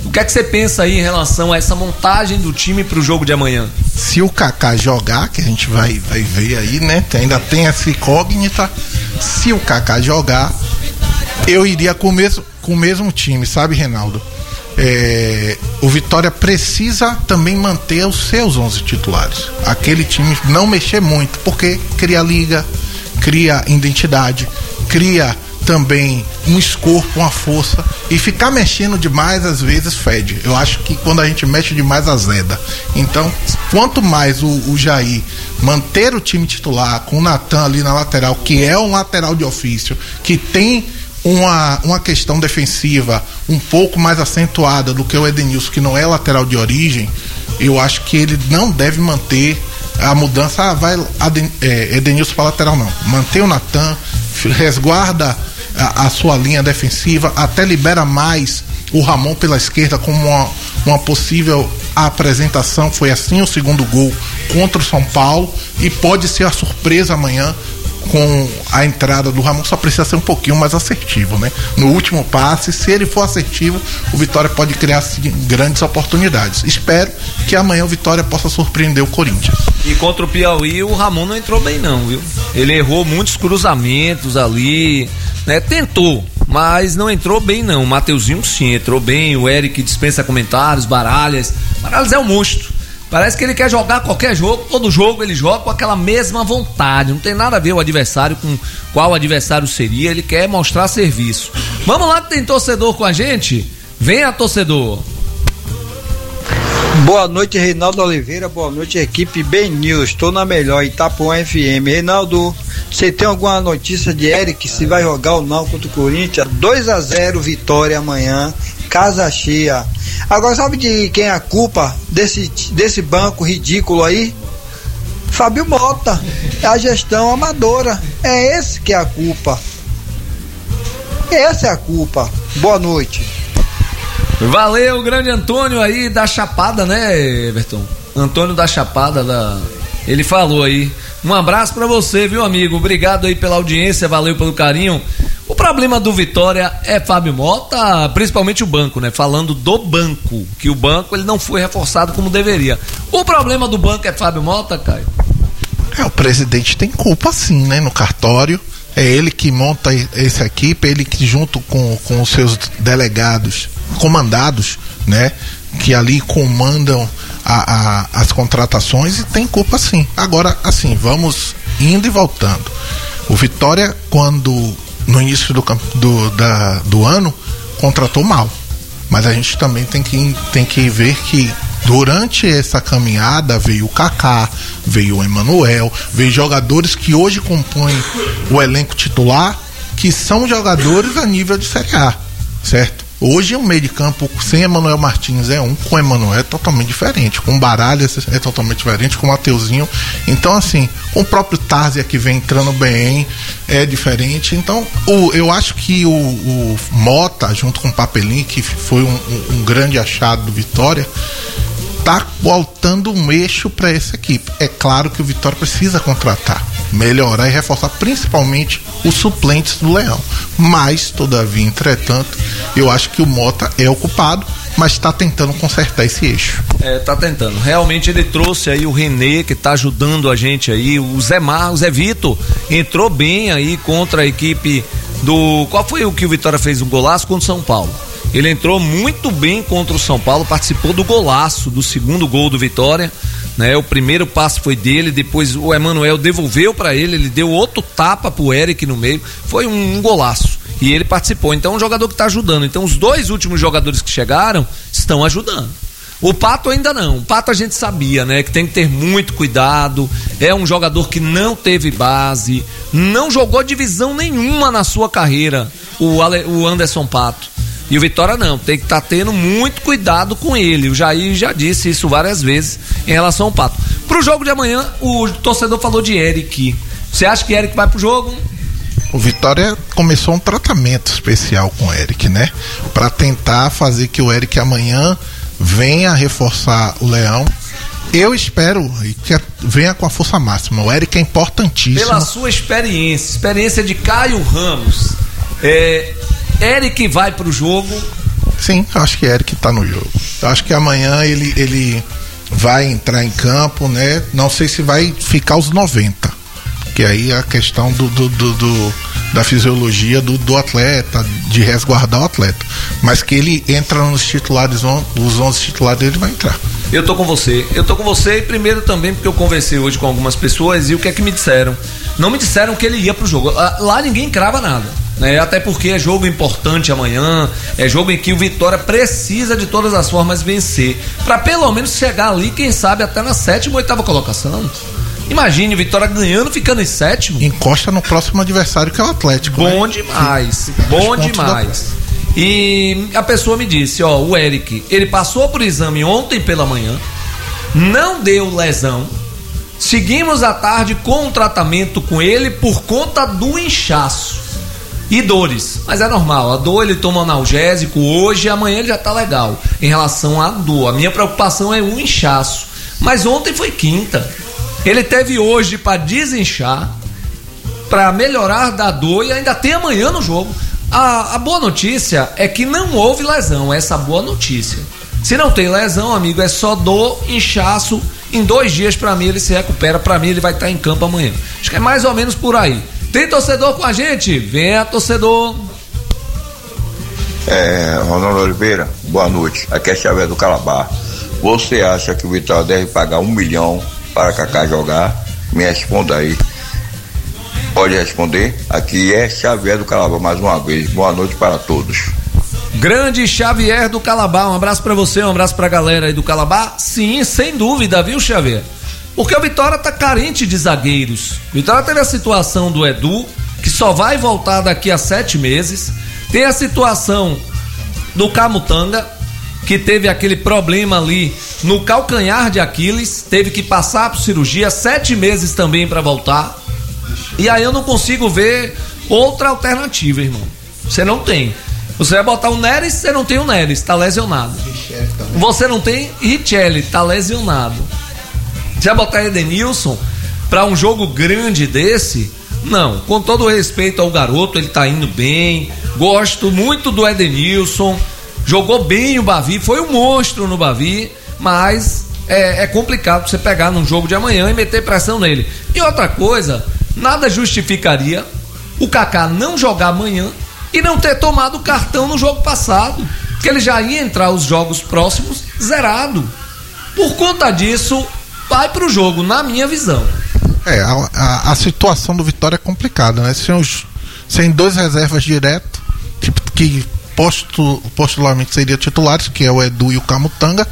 O que é que você pensa aí em relação a essa montagem do time pro jogo de amanhã? Se o Kaká jogar, que a gente vai, vai ver aí, né? Ainda tem essa incógnita. Se o Kaká jogar, eu iria com o mesmo, com o mesmo time, sabe, Reinaldo? É, o Vitória precisa também manter os seus onze titulares. Aquele time não mexer muito, porque cria liga, cria identidade, cria também um escorpo, uma força, e ficar mexendo demais às vezes fede. Eu acho que quando a gente mexe demais azeda. Então, quanto mais o, o Jair manter o time titular com o Natan ali na lateral, que é um lateral de ofício, que tem uma, uma questão defensiva um pouco mais acentuada do que o Edenilson, que não é lateral de origem, eu acho que ele não deve manter a mudança, ah, vai Aden, é, Edenilson para lateral, não. Manter o Natan, resguarda a, a sua linha defensiva, até libera mais o Ramon pela esquerda como uma, uma possível apresentação. Foi assim o segundo gol contra o São Paulo, e pode ser a surpresa amanhã com a entrada do Ramon. Só precisa ser um pouquinho mais assertivo, né? No último passe, se ele for assertivo, o Vitória pode criar assim, grandes oportunidades. Espero que amanhã o Vitória possa surpreender o Corinthians. E contra o Piauí, o Ramon não entrou bem não, viu? Ele errou muitos cruzamentos ali, né? Tentou, mas não entrou bem não. O Mateuzinho sim, entrou bem. O Eric dispensa comentários. Baralhas Baralhas é um monstro. Parece que ele quer jogar qualquer jogo, todo jogo ele joga com aquela mesma vontade. Não tem nada a ver o adversário com qual adversário seria, ele quer mostrar serviço. Vamos lá que tem torcedor com a gente? Venha, torcedor. Boa noite, Reinaldo Oliveira. Boa noite, equipe B News. Estou na melhor, Itapuã F M. Reinaldo, você tem alguma notícia de Eric, se vai jogar ou não contra o Corinthians? dois a zero Vitória amanhã, casa cheia. Agora, sabe de quem é a culpa desse, desse banco ridículo aí? Fábio Mota. É a gestão amadora. É esse que é a culpa. Essa é a culpa. Boa noite. Valeu, grande Antônio aí da Chapada, né, Everton? Antônio da Chapada, da... ele falou aí. Um abraço pra você, viu, amigo? Obrigado aí pela audiência, valeu pelo carinho. O problema do Vitória é Fábio Mota, principalmente o banco, né? Falando do banco, que o banco ele não foi reforçado como deveria. O problema do banco é Fábio Mota, Caio? É, o presidente tem culpa sim, né? No cartório, é ele que monta essa equipe, ele que junto com, com os seus delegados, comandados, né? Que ali comandam a, a, as contratações, e tem culpa sim. Agora, assim, vamos indo e voltando. O Vitória, quando no início do, do, da, do ano, contratou mal, mas a gente também tem que, tem que ver que durante essa caminhada veio o Kaká, veio o Emanuel, veio jogadores que hoje compõem o elenco titular, que são jogadores a nível de Série A, certo? Hoje o meio de campo sem Emanuel Martins é um, com Emanuel é totalmente diferente, com Baralhas é totalmente diferente, com Mateuzinho. Então, assim, com o próprio Tárzia que vem entrando bem é diferente. Então, o, eu acho que o, o Mota, junto com o Papelinho, que foi um, um, um grande achado do Vitória, tá voltando um eixo para essa equipe. É claro que o Vitória precisa contratar, melhorar e reforçar principalmente os suplentes do Leão, mas todavia, entretanto, eu acho que o Mota é o culpado, mas está tentando consertar esse eixo. É, tá tentando. Realmente ele trouxe aí o René, que tá ajudando a gente aí, o Zé Mar, o Zé Vitor entrou bem aí contra a equipe do... Qual foi o que o Vitória fez? Um golaço contra o São Paulo. Ele entrou muito bem contra o São Paulo, participou do golaço, do segundo gol do Vitória, né? O primeiro passe foi dele, depois o Emanuel devolveu para ele, ele deu outro tapa pro Eric no meio, foi um, um golaço, e ele participou. Então é um jogador que tá ajudando. Então os dois últimos jogadores que chegaram estão ajudando. O Pato ainda não. O Pato a gente sabia, né? Que tem que ter muito cuidado. É um jogador que não teve base, não jogou divisão nenhuma na sua carreira, o, Ale, o Anderson Pato. E o Vitória não, tem que estar tá tendo muito cuidado com ele. O Jair já disse isso várias vezes em relação ao Pato. Pro jogo de amanhã, o torcedor falou de Eric. Você acha que Eric vai pro jogo? O Vitória começou um tratamento especial com o Eric, né? Para tentar fazer que o Eric amanhã venha reforçar o Leão. Eu espero que venha com a força máxima. O Eric é importantíssimo. Pela sua experiência, experiência de Caio Ramos, é... Eric vai pro jogo, Sim, acho que Eric tá no jogo. Eu acho que amanhã ele, ele vai entrar em campo, né? Não sei se vai ficar os noventa. Que aí é a questão do, do, do, do da fisiologia do, do atleta, de resguardar o atleta. Mas que ele entra nos titulares, os onze titulares, ele vai entrar. Eu tô com você, eu tô com você, primeiro também porque eu conversei hoje com algumas pessoas e o que é que me disseram? Não me disseram que ele ia pro jogo, lá ninguém crava nada, né? Até porque é jogo importante amanhã, é jogo em que o Vitória precisa de todas as formas vencer, pra pelo menos chegar ali, quem sabe até na sétima ou oitava colocação. Imagine Vitória ganhando, ficando em sétimo. Encosta no próximo adversário que é o Atlético. Bom, né? Demais, Sim. bom demais. E a pessoa me disse, ó, o Eric, ele passou por exame ontem pela manhã, não deu lesão, seguimos à tarde com um tratamento com ele por conta do inchaço e dores, mas é normal, a dor ele toma analgésico hoje e amanhã ele já tá legal em relação à dor. A minha preocupação é o inchaço, mas ontem foi quinta, ele teve hoje para desinchar, para melhorar da dor e ainda tem amanhã no jogo. A, a boa notícia é que não houve lesão, essa boa notícia. Se não tem lesão, amigo, é só dor, inchaço. Em dois dias, pra mim, ele se recupera. Pra mim, ele vai estar em campo amanhã. Acho que é mais ou menos por aí. Tem torcedor com a gente? Venha, torcedor. É, Ronaldo Oliveira, boa noite. Aqui é Xavier do Calabar. Você acha que o Vitória deve pagar um milhão para Kaká jogar? Me responda aí. Pode responder? Aqui é Xavier do Calabar mais uma vez. Boa noite para todos. Grande Xavier do Calabar, um abraço para você, um abraço para a galera aí do Calabar. Sim, sem dúvida, viu, Xavier? Porque o Vitória tá carente de zagueiros. O Vitória teve a situação do Edu, que só vai voltar daqui a sete meses. Tem a situação do Camutanga, que teve aquele problema ali no calcanhar de Aquiles, teve que passar por cirurgia, sete meses também para voltar. E aí eu não consigo ver outra alternativa, irmão. Você não tem. Você vai botar o Neres, você não tem o Neres, tá lesionado. Você não tem Richelli, tá lesionado. Você vai botar Edenilson pra um jogo grande desse? Não, com todo o respeito ao garoto, ele tá indo bem. Gosto muito do Edenilson. Jogou bem o Bavi, foi um monstro no Bavi, mas é, é complicado você pegar num jogo de amanhã e meter pressão nele. E outra coisa, nada justificaria o Kaká não jogar amanhã e não ter tomado o cartão no jogo passado, que ele já ia entrar os jogos próximos zerado. Por conta disso, vai pro jogo, na minha visão. É, a, a, a situação do Vitória é complicada, né? Sem, os, sem dois reservas direto, tipo, que postu, postularmente seriam titulares, que é o Edu e o Camutanga.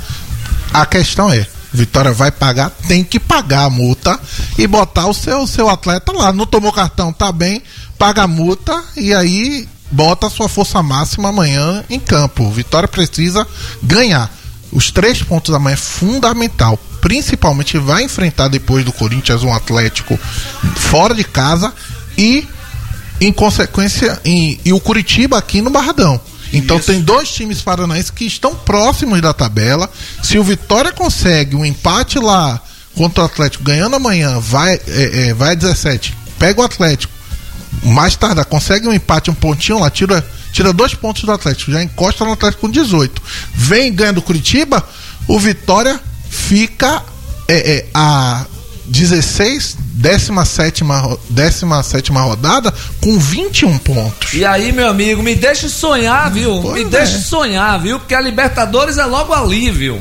A questão é, Vitória vai pagar, tem que pagar a multa e botar o seu, seu atleta lá. Não tomou cartão, tá bem, paga a multa e aí bota a sua força máxima amanhã em campo. Vitória precisa ganhar. Os três pontos amanhã é fundamental. Principalmente vai enfrentar depois do Corinthians um Atlético fora de casa e, em consequência, em, e o Curitiba aqui no Barradão. Então Isso. Tem dois times paranaenses que estão próximos da tabela. Se o Vitória consegue um empate lá contra o Atlético ganhando amanhã, vai, é, é, vai a dezessete, pega o Atlético, mais tarde consegue um empate, um pontinho lá, tira, tira dois pontos do Atlético, já encosta no Atlético com dezoito, vem e ganha do Curitiba, o Vitória fica é, é, a dezesseis, décima sétima, décima sétima rodada com vinte e um pontos. E aí, meu amigo, me deixe sonhar, viu? Pois me é. deixe sonhar, viu? Porque a Libertadores é logo ali, viu?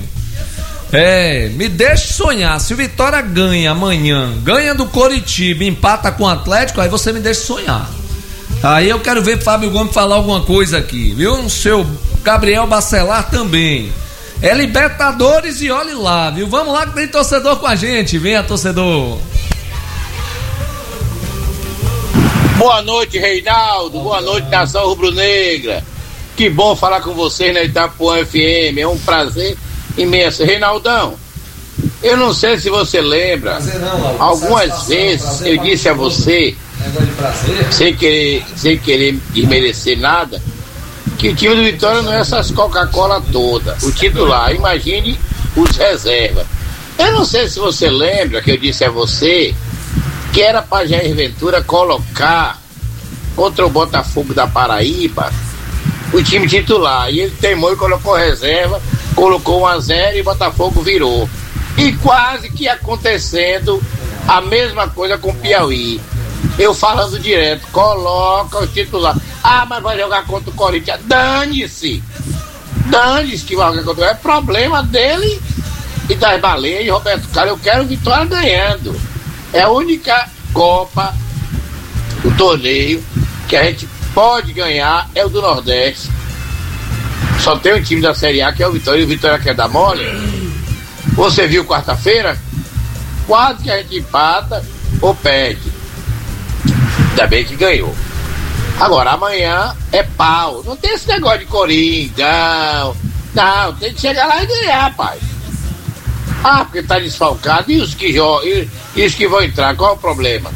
É, me deixe sonhar. Se o Vitória ganha amanhã, ganha do Coritiba, empata com o Atlético, aí você me deixa sonhar. Aí eu quero ver Fábio Gomes falar alguma coisa aqui, viu? O seu Gabriel Bacelar também. É Libertadores e olhe lá, viu? Vamos lá que tem torcedor com a gente. Venha, torcedor. Boa noite, Reinaldo. Boa noite, Nação Rubro-Negra. Que bom falar com vocês na Itapuã F M. É um prazer imenso. Reinaldão, eu não sei se você lembra, não, algumas vezes eu disse a você, sem querer, sem querer desmerecer nada, que o time do Vitória não é essas Coca-Cola toda, o titular, imagine os reservas. Eu não sei se você lembra que eu disse a você que era para Jair Ventura colocar contra o Botafogo da Paraíba o time titular. E ele teimou e colocou reserva, colocou um a zero e Botafogo virou. E quase que acontecendo a mesma coisa com o Piauí. Eu falando direto, coloca o titular. Ah, mas vai jogar contra o Corinthians. Dane-se! Dane-se que vai jogar contra o Corinthians. É problema dele e das baleias e Roberto Carlos. Eu quero Vitória ganhando. É a única Copa, o torneio que a gente pode ganhar é o do Nordeste. Só tem um time da Série A que é o Vitória, e o Vitória quer dar mole. Você viu quarta-feira? Quase que a gente empata ou perde. Ainda bem que ganhou. Agora amanhã é pau. Não tem esse negócio de Coringão. Não, tem que chegar lá e ganhar, rapaz. Ah, porque tá desfalcado. E os que jogam, e, e os que vão entrar, qual é o problema?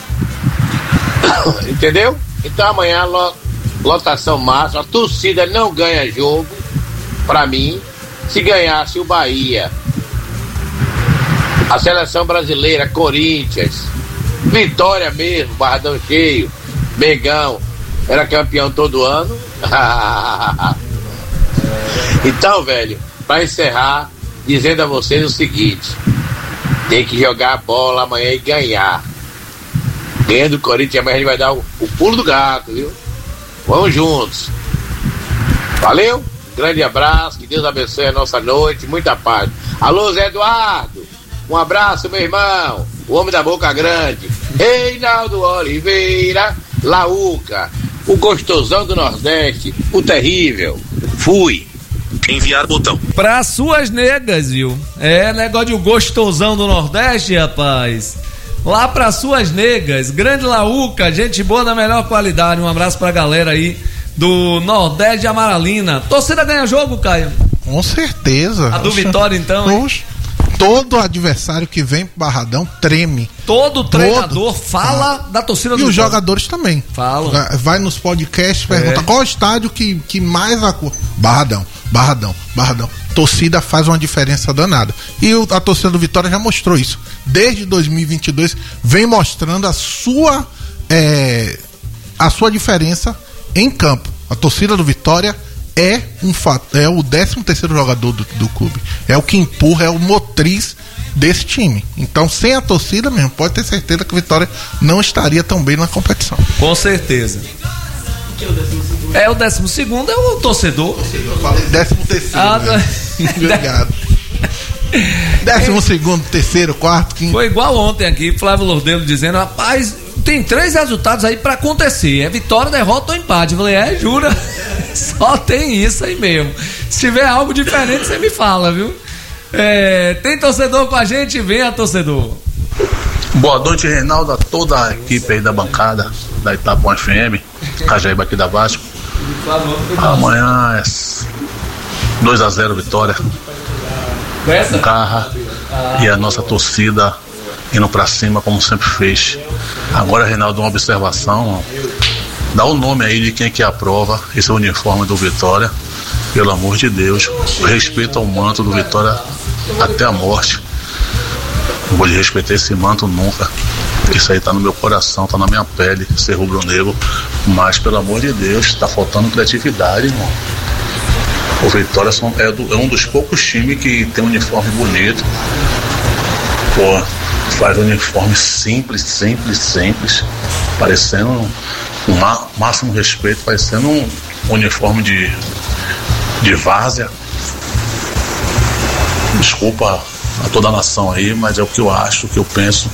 Entendeu? Então amanhã lotação máxima, a torcida não ganha jogo, pra mim. Se ganhasse o Bahia, a seleção brasileira, Corinthians, Vitória mesmo, Barradão cheio, Mengão, era campeão todo ano. Então, velho, pra encerrar, dizendo a vocês o seguinte: tem que jogar a bola amanhã e ganhar. Ganhando o Corinthians, amanhã a gente vai dar o, o pulo do gato, viu? Vamos juntos. Valeu, grande abraço, que Deus abençoe a nossa noite, muita paz. Alô, Zé Eduardo, um abraço, meu irmão, o homem da boca grande. Reinaldo Oliveira, Laúca, o gostosão do Nordeste, o terrível. Fui. Enviar botão. Pra suas negas, viu? É negócio de o gostosão do Nordeste, rapaz. Lá pra suas negas, grande Laúca, gente boa da melhor qualidade. Um abraço pra galera aí do Nordeste de Amaralina. Torcida ganha jogo, Caio? Com certeza. A do Oxa. Vitória, então, hein? Oxa. Todo adversário que vem pro Barradão treme. Todo treinador Todo. fala ah. da torcida do E os Vitória. jogadores também. Falam. Vai nos podcasts, pergunta É. qual estádio que, que mais acu... Barradão, Barradão, Barradão. Torcida faz uma diferença danada. E o- a torcida do Vitória já mostrou isso. Desde dois mil e vinte e dois vem mostrando a sua é, a sua diferença em campo. A torcida do Vitória é um fato, é o décimo terceiro jogador do, do clube. É o que empurra, é o motriz desse time. Então, sem a torcida mesmo, pode ter certeza que o Vitória não estaria tão bem na competição. Com certeza. É o décimo segundo, é o torcedor. Eu falei décimo terceiro. Ah, né? Obrigado. Décimo segundo, terceiro, quarto, quinto. Foi igual ontem aqui, Flávio Lourdelo dizendo: rapaz, tem três resultados aí pra acontecer: é vitória, derrota ou empate. Eu falei: é, jura? Só tem isso aí mesmo. Se tiver algo diferente, você me fala, viu? É, tem torcedor com a gente? Venha, torcedor. Boa noite, Reinaldo, a toda a equipe aí da bancada da Itapuã F M, Cajaíba aqui da Vasco. Amanhã é dois a zero Vitória. Carra e a nossa torcida indo pra cima como sempre fez. Agora, Reinaldo, uma observação: dá o nome aí de quem que aprova esse uniforme do Vitória, pelo amor de Deus. Respeita o manto do Vitória até a morte. Não vou respeitar esse manto nunca. Isso aí tá no meu coração, tá na minha pele, ser rubro-negro. Mas, pelo amor de Deus, tá faltando criatividade, irmão. O Vitória são, é, do, é um dos poucos times que tem um uniforme bonito. Pô, faz um uniforme simples, simples, simples, parecendo um má, máximo respeito, parecendo um uniforme de, de várzea. Desculpa a toda a nação aí, mas é o que eu acho, o que eu penso.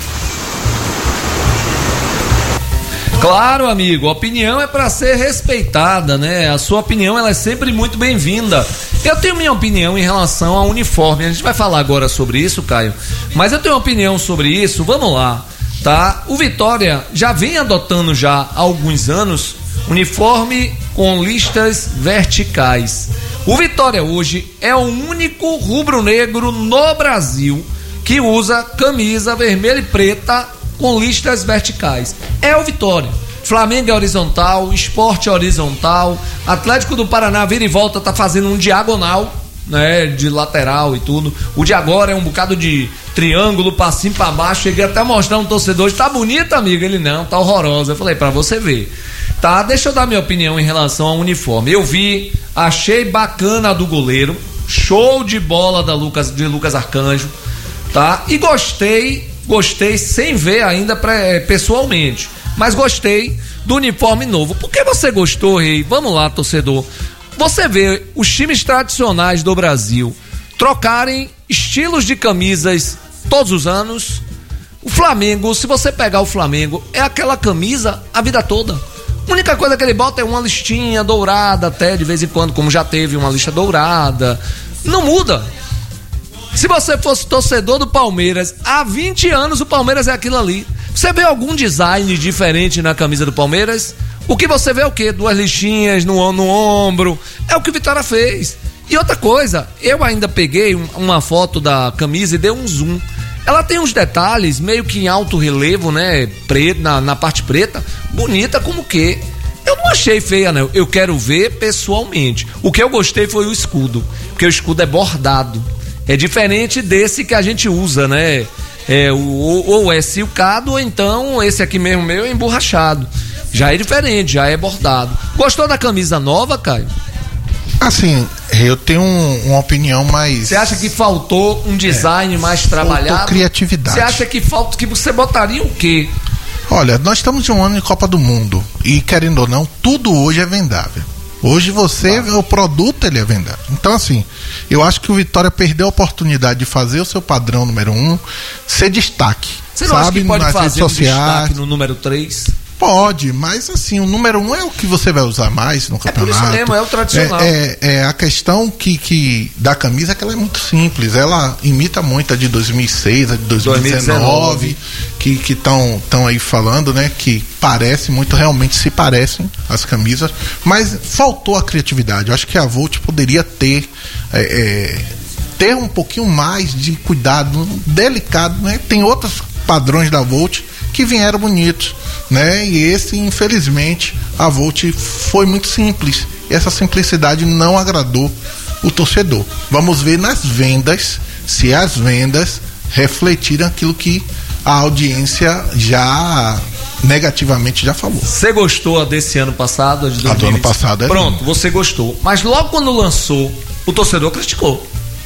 Claro, amigo, a opinião é para ser respeitada, né? A sua opinião, ela é sempre muito bem-vinda. Eu tenho minha opinião em relação ao uniforme. A gente vai falar agora sobre isso, Caio. Mas eu tenho uma opinião sobre isso. Vamos lá, tá? O Vitória já vem adotando já há alguns anos uniforme com listas verticais. O Vitória hoje é o único rubro-negro no Brasil que usa camisa vermelha e preta com listas verticais. É o Vitória. Flamengo é horizontal, Sport é horizontal, Atlético do Paraná vira e volta, tá fazendo um diagonal, né, de lateral e tudo. O de agora é um bocado de triângulo, passinho pra baixo. Cheguei até a mostrar um torcedor, tá bonito, amigo? Ele: não, tá horrorosa. Eu falei: pra você ver. Tá, deixa eu dar minha opinião em relação ao uniforme. Eu vi, achei bacana a do goleiro, show de bola da Lucas, de Lucas Arcanjo, tá? E gostei, gostei sem ver ainda pra, pessoalmente, mas gostei do uniforme novo. Por que você gostou, Rei? Vamos lá, torcedor. Você vê os times tradicionais do Brasil trocarem estilos de camisas todos os anos. O Flamengo, se você pegar o Flamengo, é aquela camisa a vida toda. A única coisa que ele bota é uma listinha dourada até de vez em quando, como já teve uma lista dourada. Não muda. Se você fosse torcedor do Palmeiras, há vinte anos o Palmeiras é aquilo ali. Você vê algum design diferente na camisa do Palmeiras? O que você vê é o quê? Duas listinhas no, no ombro. É o que o Vitória fez. E outra coisa, eu ainda peguei uma foto da camisa e dei um zoom. Ela tem uns detalhes meio que em alto relevo, né? Preto, na, na parte preta, bonita como que. Eu não achei feia, né? Eu quero ver pessoalmente. O que eu gostei foi o escudo, porque o escudo é bordado. É diferente desse que a gente usa, né? É, ou, ou é silcado, ou então esse aqui mesmo meu é emborrachado. Já é diferente, já é bordado. Gostou da camisa nova, Caio? Assim, eu tenho um, uma opinião mais... Você acha que faltou um design é, mais trabalhado? Faltou criatividade. Você acha que falta, que você botaria o quê? Olha, nós estamos em um ano de Copa do Mundo e, querendo ou não, tudo hoje é vendável. Hoje você, ah. o produto ele é vendável. Então, assim, eu acho que o Vitória perdeu a oportunidade de fazer o seu padrão número um ser destaque. Você não sabe, acha que pode nas fazer redes um sociais. destaque no número três? Pode, mas assim, o número um é o que você vai usar mais no campeonato. É por isso mesmo, é o tradicional. É, é, é a questão que, que da camisa é que ela é muito simples. Ela imita muito a de dois mil e seis, a de dois mil e dezenove, que que estão tão aí falando, né? Que parece muito, realmente se parecem as camisas, mas faltou a criatividade. Eu acho que a Volt poderia ter é, é, ter um pouquinho mais de cuidado, delicado, né? Tem outros padrões da Volt que vieram bonitos, né? E esse, infelizmente, a Volt foi muito simples. Essa simplicidade não agradou o torcedor. Vamos ver nas vendas, se as vendas refletiram aquilo que a audiência já negativamente já falou. Você gostou desse ano passado? A de a do ano passado é Pronto, lindo. Você gostou. Mas logo quando lançou, o torcedor criticou.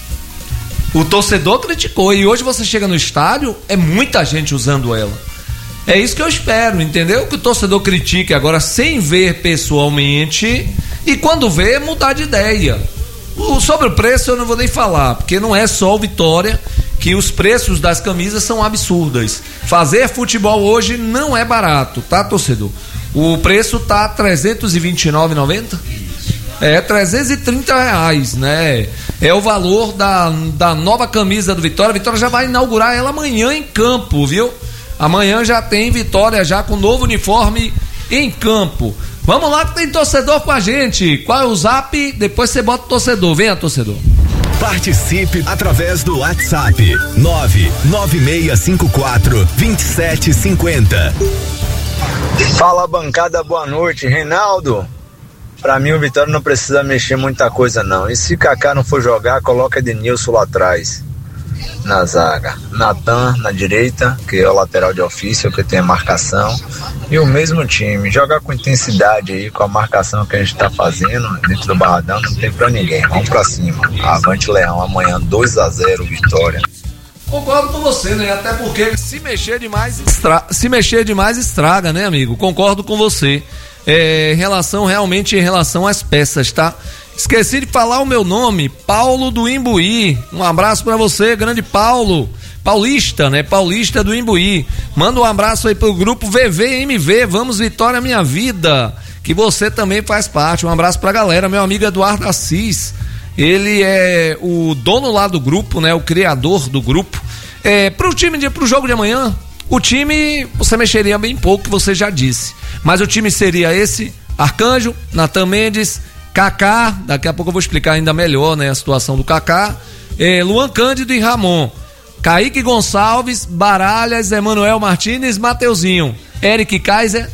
O torcedor criticou. E hoje você chega no estádio, é muita gente usando ela. É isso que eu espero, entendeu? Que o torcedor critique agora sem ver pessoalmente e quando vê, mudar de ideia. O, sobre o preço eu não vou nem falar, porque não é só o Vitória que os preços das camisas são absurdas. Fazer futebol hoje não é barato, tá, torcedor? O preço tá trezentos e vinte e nove reais e noventa centavos. É, trezentos e trinta reais, né? É o valor da, da nova camisa do Vitória. A Vitória já vai inaugurar ela amanhã em campo, viu? Amanhã já tem Vitória já com novo uniforme em campo. Vamos lá que tem torcedor com a gente. Qual é o zap? Depois você bota o torcedor. Venha, torcedor. Participe através do WhatsApp nove nove seis cinco quatro dois sete cinco zero. Fala, bancada, boa noite. Reinaldo, pra mim o Vitória não precisa mexer muita coisa não. E se Kaká não for jogar, coloca Edenilson lá atrás na zaga, Natan na direita, que é o lateral de ofício, que tem a marcação, e o mesmo time, jogar com intensidade aí, com a marcação que a gente tá fazendo dentro do Barradão, não tem pra ninguém, vamos pra cima, avante Leão, amanhã dois a zero Vitória. Concordo com você, né, até porque se mexer demais, estra... se mexer demais estraga, né, amigo, concordo com você, é, em relação, realmente em relação às peças, tá? Esqueci de falar o meu nome, Paulo do Imbuí. Um abraço pra você, grande Paulo. Paulista, né? Paulista do Imbuí. Manda um abraço aí pro grupo V V M V, Vamos Vitória Minha Vida, que você também faz parte. Um abraço pra galera, meu amigo Eduardo Assis. Ele é o dono lá do grupo, né? O criador do grupo. É, pro time de, pro jogo de amanhã, o time você mexeria bem pouco, você já disse. Mas o time seria esse: Arcanjo, Natan Mendes, Kaká, daqui a pouco eu vou explicar ainda melhor, né, a situação do Kaká, eh, Luan Cândido e Ramon, Kaique Gonçalves, Baralhas, Emanuel Martínez, Mateuzinho, Eric Kaiser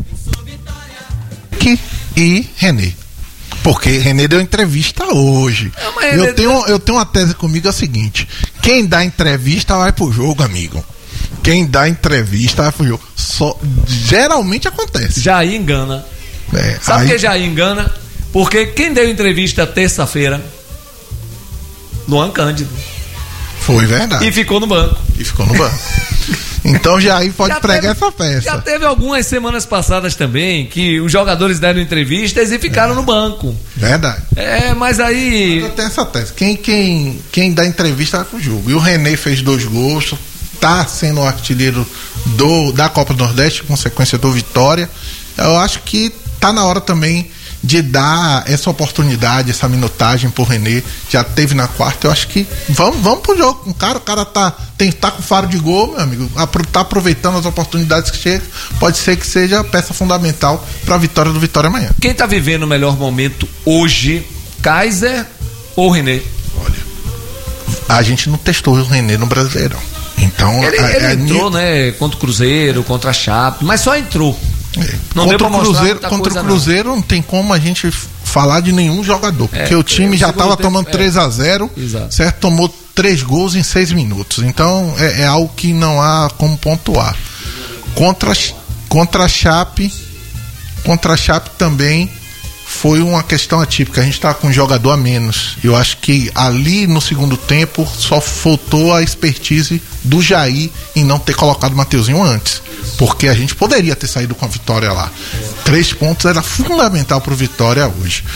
e Renê. Porque Renê deu entrevista hoje. É, eu, tenho, eu tenho uma tese comigo, é o seguinte: quem dá entrevista vai pro jogo, amigo. Quem dá entrevista vai pro jogo. Só, geralmente acontece. Já aí engana. É, Sabe aí... que já engana? Porque quem deu entrevista terça-feira? Luan Cândido. Foi verdade. E ficou no banco. E ficou no banco. Então Jair pode já pregar teve, essa peça. Já teve algumas semanas passadas também que os jogadores deram entrevistas e ficaram é. no banco. Verdade. É, mas aí... Eu tenho essa tese. Quem, quem, quem dá entrevista vai pro jogo. E o René fez dois gols, tá sendo o artilheiro do, da Copa do Nordeste, consequência do Vitória. Eu acho que tá na hora também de dar essa oportunidade, essa minutagem pro René. Já teve na quarta, eu acho que vamos, vamos pro jogo. O cara, o cara tá, tem, tá com faro de gol, meu amigo, tá aproveitando as oportunidades que chegam. Pode ser que seja a peça fundamental pra vitória do Vitória amanhã. Quem tá vivendo o melhor momento hoje, Kaiser ou René? Olha, a gente não testou o René no Brasileirão. Então, ele, a, ele a, entrou, a, né, contra o Cruzeiro, contra a Chape, mas só entrou. É. Não contra deu pra o Cruzeiro, contra coisa, o Cruzeiro não. não tem como a gente falar de nenhum jogador, é, porque o time já estava tomando é. três a zero, Exato. certo? Tomou três gols em seis minutos. Então é, é algo que não há como pontuar. Contra contra a Chape, contra a Chape também foi uma questão atípica. A gente estava com um jogador a menos. Eu acho que ali no segundo tempo só faltou a expertise do Jair em não ter colocado o Mateuzinho antes. Porque a gente poderia ter saído com a vitória lá. Três pontos era fundamental para o Vitória hoje.